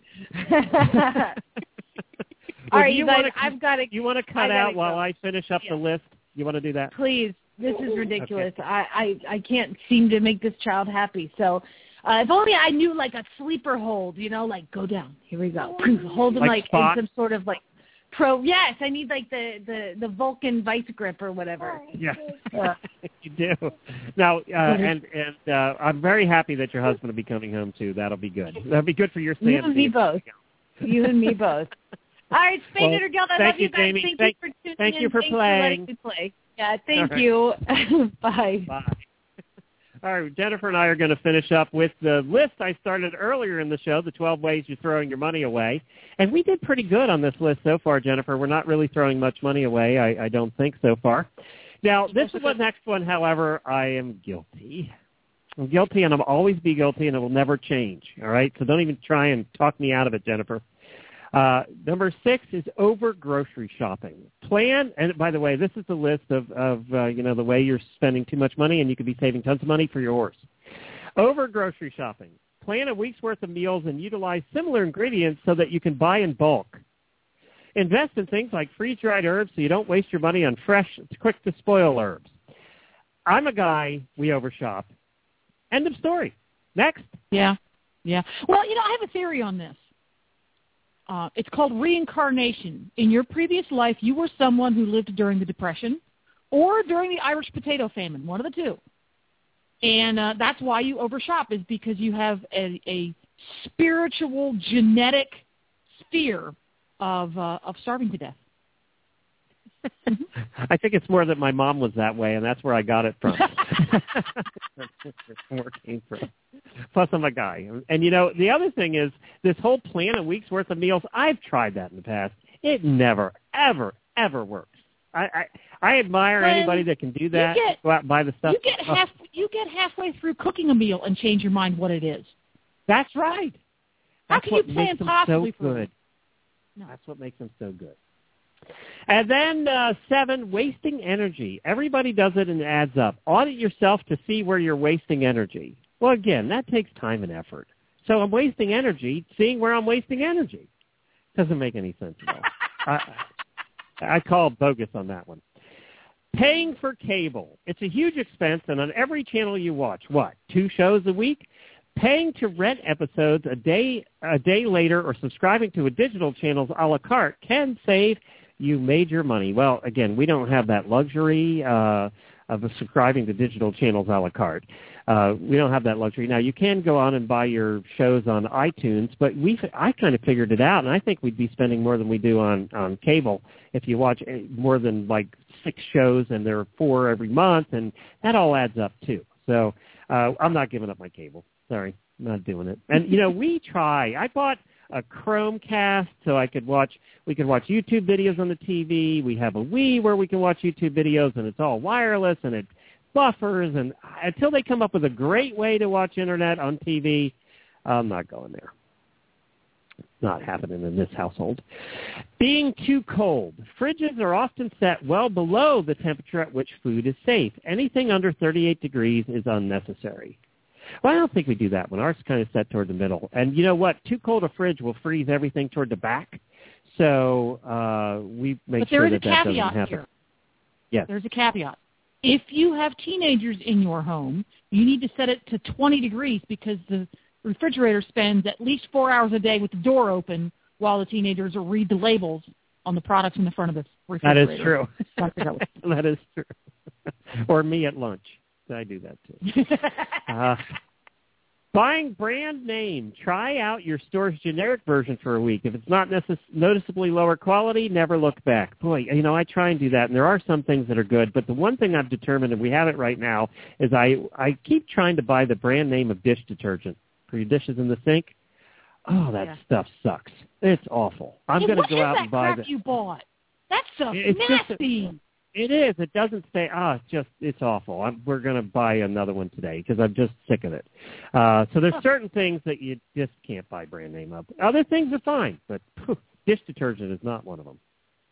[SPEAKER 1] Well,
[SPEAKER 6] All right,
[SPEAKER 1] do
[SPEAKER 6] you
[SPEAKER 1] you
[SPEAKER 6] guys,
[SPEAKER 1] wanna-
[SPEAKER 6] I've got to.
[SPEAKER 1] You want to
[SPEAKER 6] I
[SPEAKER 1] cut
[SPEAKER 6] gotta
[SPEAKER 1] out while
[SPEAKER 6] go.
[SPEAKER 1] I finish up
[SPEAKER 6] Yeah.
[SPEAKER 1] the list? You want to do that?
[SPEAKER 6] Please, this is ridiculous. I, I, I can't seem to make this child happy. So uh, if only I knew like a sleeper hold, you know, like go down. Here we go. Hold him
[SPEAKER 1] Like
[SPEAKER 6] like,
[SPEAKER 1] Spock?
[SPEAKER 6] in some sort of like pro. Yes, I need like the, the, the Vulcan vice grip or whatever.
[SPEAKER 1] Yeah,
[SPEAKER 6] Uh,
[SPEAKER 1] you do. Now, uh, and and uh, I'm very happy that your husband will be coming home too. That'll be good. That'll be good for your
[SPEAKER 6] you
[SPEAKER 1] sanity.
[SPEAKER 6] and me both. You and me both. All right, Spay
[SPEAKER 1] Well,
[SPEAKER 6] Neuter Guild, I
[SPEAKER 1] thank
[SPEAKER 6] love
[SPEAKER 1] you,
[SPEAKER 6] you guys.
[SPEAKER 1] Jamie.
[SPEAKER 6] Thank,
[SPEAKER 1] Thank-
[SPEAKER 6] you for tuning
[SPEAKER 1] thank
[SPEAKER 6] in.
[SPEAKER 1] you for
[SPEAKER 6] Thanks
[SPEAKER 1] playing.
[SPEAKER 6] for letting me play. Yeah, thank
[SPEAKER 1] All right.
[SPEAKER 6] you. Bye.
[SPEAKER 1] Bye. All right, Jennifer and I are going to finish up with the list I started earlier in the show, the twelve ways you're throwing your money away. And we did pretty good on this list so far, Jennifer. We're not really throwing much money away, I, I don't think, so far. Now, this is the next one, however, I am guilty. I'm guilty, and I'll always be guilty, and it will never change, all right? So don't even try and talk me out of it, Jennifer. Uh, number six is over grocery shopping. Plan, and by the way, this is the list of, of uh, you know, the way you're spending too much money and you could be saving tons of money for your horse. Over grocery shopping. Plan a week's worth of meals and utilize similar ingredients so that you can buy in bulk. Invest in things like freeze-dried herbs so you don't waste your money on fresh, quick-to-spoil herbs. I'm a guy, we overshop. End of story. Next.
[SPEAKER 7] Yeah, yeah. Well, you know, I have a theory on this. Uh, it's called reincarnation. In your previous life, you were someone who lived during the Depression or during the Irish potato famine, one of the two. And uh, that's why you overshop, is because you have a, a spiritual, genetic fear of uh, of starving to death.
[SPEAKER 1] I think it's more that my mom was that way, and that's where I got it from. That's where it came from. Plus, I'm a guy. And, you know, the other thing is this whole plan a week's worth of meals, I've tried that in the past. It never, ever, ever works. I I, I admire
[SPEAKER 7] When
[SPEAKER 1] anybody that can do that,
[SPEAKER 7] you get-
[SPEAKER 1] go out and buy the stuff.
[SPEAKER 7] You get half you get halfway through cooking a meal and change your mind what it is.
[SPEAKER 1] That's right.
[SPEAKER 7] How
[SPEAKER 1] That's
[SPEAKER 7] can
[SPEAKER 1] what
[SPEAKER 7] you plan
[SPEAKER 1] makes them
[SPEAKER 7] possibly
[SPEAKER 1] so
[SPEAKER 7] for
[SPEAKER 1] good.
[SPEAKER 7] No.
[SPEAKER 1] That's what makes them so good. And then uh, seven, wasting energy. Everybody does it and it adds up. Audit yourself to see where you're wasting energy. Well, again, that takes time and effort. So I'm wasting energy seeing where I'm wasting energy. Doesn't make any sense at all. I, I call bogus on that one. Paying for cable. It's a huge expense, and on every channel you watch, what, two shows a week? Paying to rent episodes a day a day later or subscribing to a digital channel's a la carte can save you major money. Well, again, we don't have that luxury uh, of subscribing to digital channels a la carte. Uh, we don't have that luxury. Now, you can go on and buy your shows on iTunes, but we I kind of figured it out, and I think we'd be spending more than we do on, on cable if you watch more than like six shows, and there are four every month, and that all adds up too. So uh, I'm not giving up my cable. Sorry, I'm not doing it. And, you know, we try. I bought a Chromecast so I could watch, we could watch YouTube videos on the T V. We have a Wii where we can watch YouTube videos, and it's all wireless, and it buffers. And until they come up with a great way to watch Internet on T V, I'm not going there. not happening in this household. Being too cold. Fridges are often set well below the temperature at which food is safe. Anything under thirty-eight degrees is unnecessary. Well, I don't think we do that one. Ours is kind of set toward the middle. And you know what? Too cold a fridge will freeze everything toward the back. So uh, we make
[SPEAKER 7] but
[SPEAKER 1] sure
[SPEAKER 7] that
[SPEAKER 1] that that doesn't
[SPEAKER 7] caveat
[SPEAKER 1] happen.
[SPEAKER 7] Here.
[SPEAKER 1] Yes.
[SPEAKER 7] There's a caveat. If you have teenagers in your home, you need to set it to twenty degrees because the refrigerator spends at least four hours a day with the door open while the teenagers read the labels on the products in the front of the refrigerator.
[SPEAKER 1] That is true. That is true. Or me at lunch. I do that too. uh, buying brand name. Try out your store's generic version for a week. If it's not necess- noticeably lower quality, never look back. Boy, you know, I try and do that, and there are some things that are good, but the one thing I've determined, and we have it right now, is I, I keep trying to buy the brand name of dish detergent for your dishes in the sink. Oh, that yeah. stuff sucks. It's awful. I'm
[SPEAKER 7] hey,
[SPEAKER 1] going to go out and buy
[SPEAKER 7] that. What is that crap you bought? That stuff's
[SPEAKER 1] it's
[SPEAKER 7] nasty.
[SPEAKER 1] Just a, It is. It doesn't stay. Ah, it's just it's awful. I'm, we're going to buy another one today because I'm just sick of it. Uh, so there's certain things that you just can't buy brand name of. Other things are fine, but phew, dish detergent is not one of them.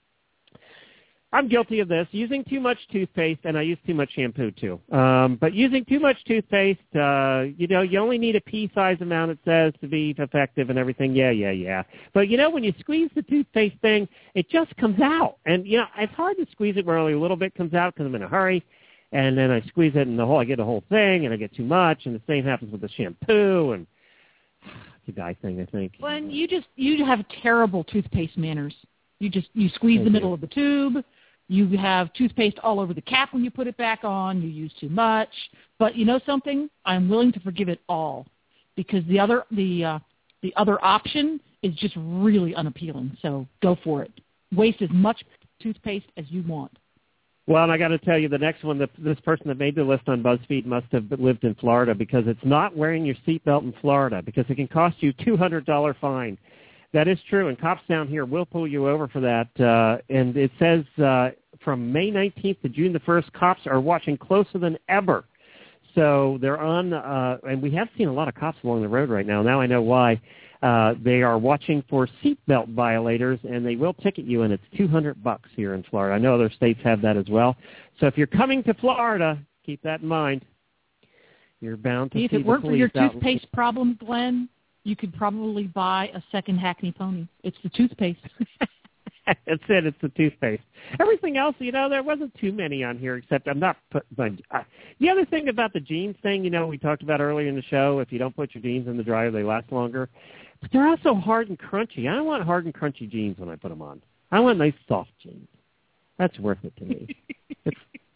[SPEAKER 1] I'm guilty of this. Using too much toothpaste, and I use too much shampoo too. Um, but using too much toothpaste, uh, you know, you only need a pea-size amount, it says, to be effective and everything. Yeah, yeah, yeah. But, you know, when you squeeze the toothpaste thing, it just comes out. And, you know, it's hard to squeeze it where only a little bit comes out because I'm in a hurry. And then I squeeze it, and the whole I get the whole thing, and I get too much. And the same happens with the shampoo. And it's a guy thing, I think.
[SPEAKER 7] When you just you have terrible toothpaste manners. You just you squeeze Thank the middle you. of the tube. You have toothpaste all over the cap when you put it back on. You use too much. But you know something? I'm willing to forgive it all because the other the uh, the other option is just really unappealing. So go for it. Waste as much toothpaste as you want.
[SPEAKER 1] Well, and I got to tell you, the next one, the, this person that made the list on BuzzFeed must have lived in Florida because it's not wearing your seatbelt in Florida because it can cost you a two hundred dollars fine. That is true, and cops down here will pull you over for that. Uh, and it says uh, from May nineteenth to June the first, cops are watching closer than ever. So they're on, uh, and we have seen a lot of cops along the road right now. Now I know why. Uh, they are watching for seatbelt violators, and they will ticket you, and it's two hundred bucks here in Florida. I know other states have that as well. So if you're coming to Florida, keep that in mind. You're bound to
[SPEAKER 7] if
[SPEAKER 1] see
[SPEAKER 7] it weren't
[SPEAKER 1] the
[SPEAKER 7] for your
[SPEAKER 1] police
[SPEAKER 7] toothpaste out. problem, Glenn, you could probably buy a second Hackney Pony. It's the toothpaste.
[SPEAKER 1] That's it. It's the toothpaste. Everything else, you know, there wasn't too many on here except I'm not putting uh, the other thing about the jeans thing, you know, we talked about earlier in the show, if you don't put your jeans in the dryer, they last longer. But they're also hard and crunchy. I don't want hard and crunchy jeans when I put them on. I want nice soft jeans. That's worth it to me. It's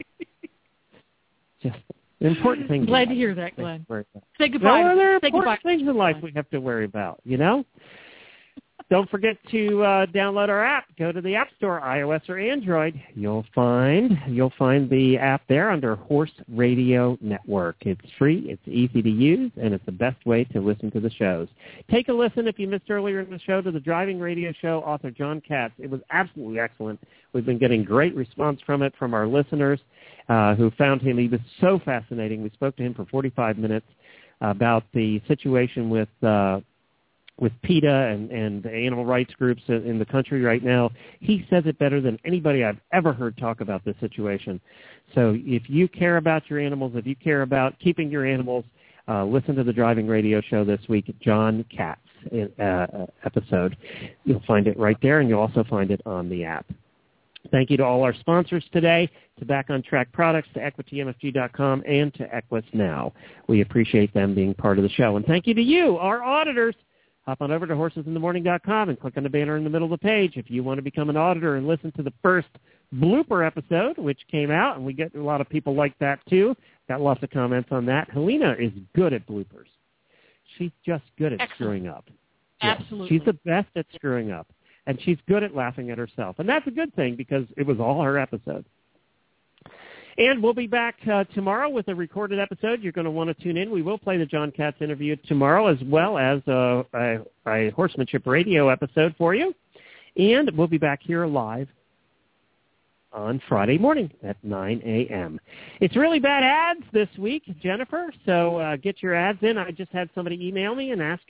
[SPEAKER 1] just the important thing.
[SPEAKER 7] Glad to hear that, Glenn. Say goodbye.
[SPEAKER 1] No, there are
[SPEAKER 7] Say
[SPEAKER 1] important
[SPEAKER 7] goodbye.
[SPEAKER 1] things in life we have to worry about, you know? Don't forget to uh, download our app. Go to the App Store, iOS or Android. You'll find you'll find the app there under Horse Radio Network. It's free, it's easy to use, and it's the best way to listen to the shows. Take a listen, if you missed earlier in the show, to the Driving Radio Show author John Katz. It was absolutely excellent. We've been getting great response from it from our listeners uh, who found him. He was so fascinating. We spoke to him for forty-five minutes about the situation with uh, with PETA and, and the animal rights groups in the country right now. He says it better than anybody I've ever heard talk about this situation. So if you care about your animals, if you care about keeping your animals, uh, listen to the Driving Radio Show this week, John Katz uh, episode. You'll find it right there, and you'll also find it on the app. Thank you to all our sponsors today, to Back on Track Products, to Equity M F G dot com, and to Equus Now. We appreciate them being part of the show. And thank you to you, our auditors. Hop on over to horses in the morning dot com and click on the banner in the middle of the page if you want to become an auditor and listen to the first blooper episode, which came out, and we get a lot of people like that too. Got lots of comments on that. Helena is good at bloopers. She's just good at
[SPEAKER 7] Excellent.
[SPEAKER 1] screwing up.
[SPEAKER 7] Absolutely.
[SPEAKER 1] Yeah, she's the best at screwing up, and she's good at laughing at herself. And that's a good thing because it was all her episode. And we'll be back uh, tomorrow with a recorded episode. You're going to want to tune in. We will play the John Katz interview tomorrow, as well as uh, a, a Horsemanship Radio episode for you. And we'll be back here live on Friday morning at nine a.m. It's really bad ads this week, Jennifer, so uh, get your ads in. I just had somebody email me and ask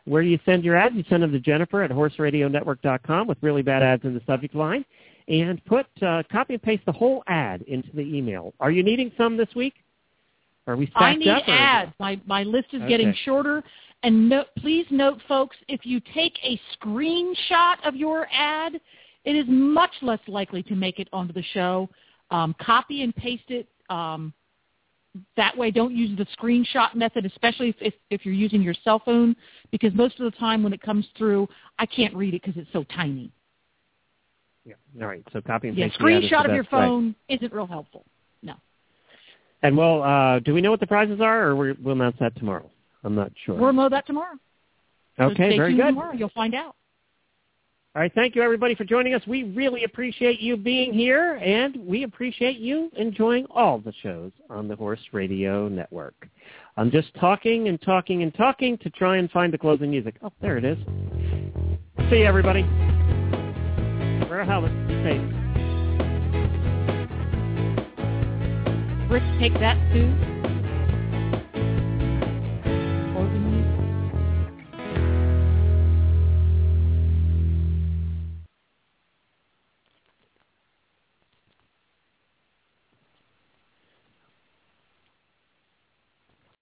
[SPEAKER 1] where do you send your ads? You send them to Jennifer at horse radio network dot com with really bad ads in the subject line, and put uh, copy and paste the whole ad into the email. Are you needing some this week? Are we stacked
[SPEAKER 7] I need
[SPEAKER 1] up? Or...
[SPEAKER 7] ads. My my list is
[SPEAKER 1] Okay.
[SPEAKER 7] getting shorter. And no, please note, folks, if you take a screenshot of your ad, it is much less likely to make it onto the show. Um, copy and paste it. Um, that way, don't use the screenshot method, especially if, if, if you're using your cell phone, because most of the time when it comes through, I can't read it because it's so tiny.
[SPEAKER 1] Yeah. All right. So copy and
[SPEAKER 7] Yeah,
[SPEAKER 1] paste. the ad is the
[SPEAKER 7] screenshot of your
[SPEAKER 1] best way.
[SPEAKER 7] phone isn't real helpful. No.
[SPEAKER 1] And well, uh, do we know what the prizes are, or we're, we'll announce that tomorrow? I'm not sure.
[SPEAKER 7] We'll know that tomorrow. So
[SPEAKER 1] Okay,
[SPEAKER 7] stay
[SPEAKER 1] very
[SPEAKER 7] tuned
[SPEAKER 1] good.
[SPEAKER 7] Tomorrow, you'll find out.
[SPEAKER 1] All right, thank you, everybody, for joining us. We really appreciate you being here, and we appreciate you enjoying all the shows on the Horse Radio Network. I'm just talking and talking and talking to try and find the closing music. Oh, there it is. See you, everybody. Wear a helmet. Be safe.
[SPEAKER 7] Rick, take that, too.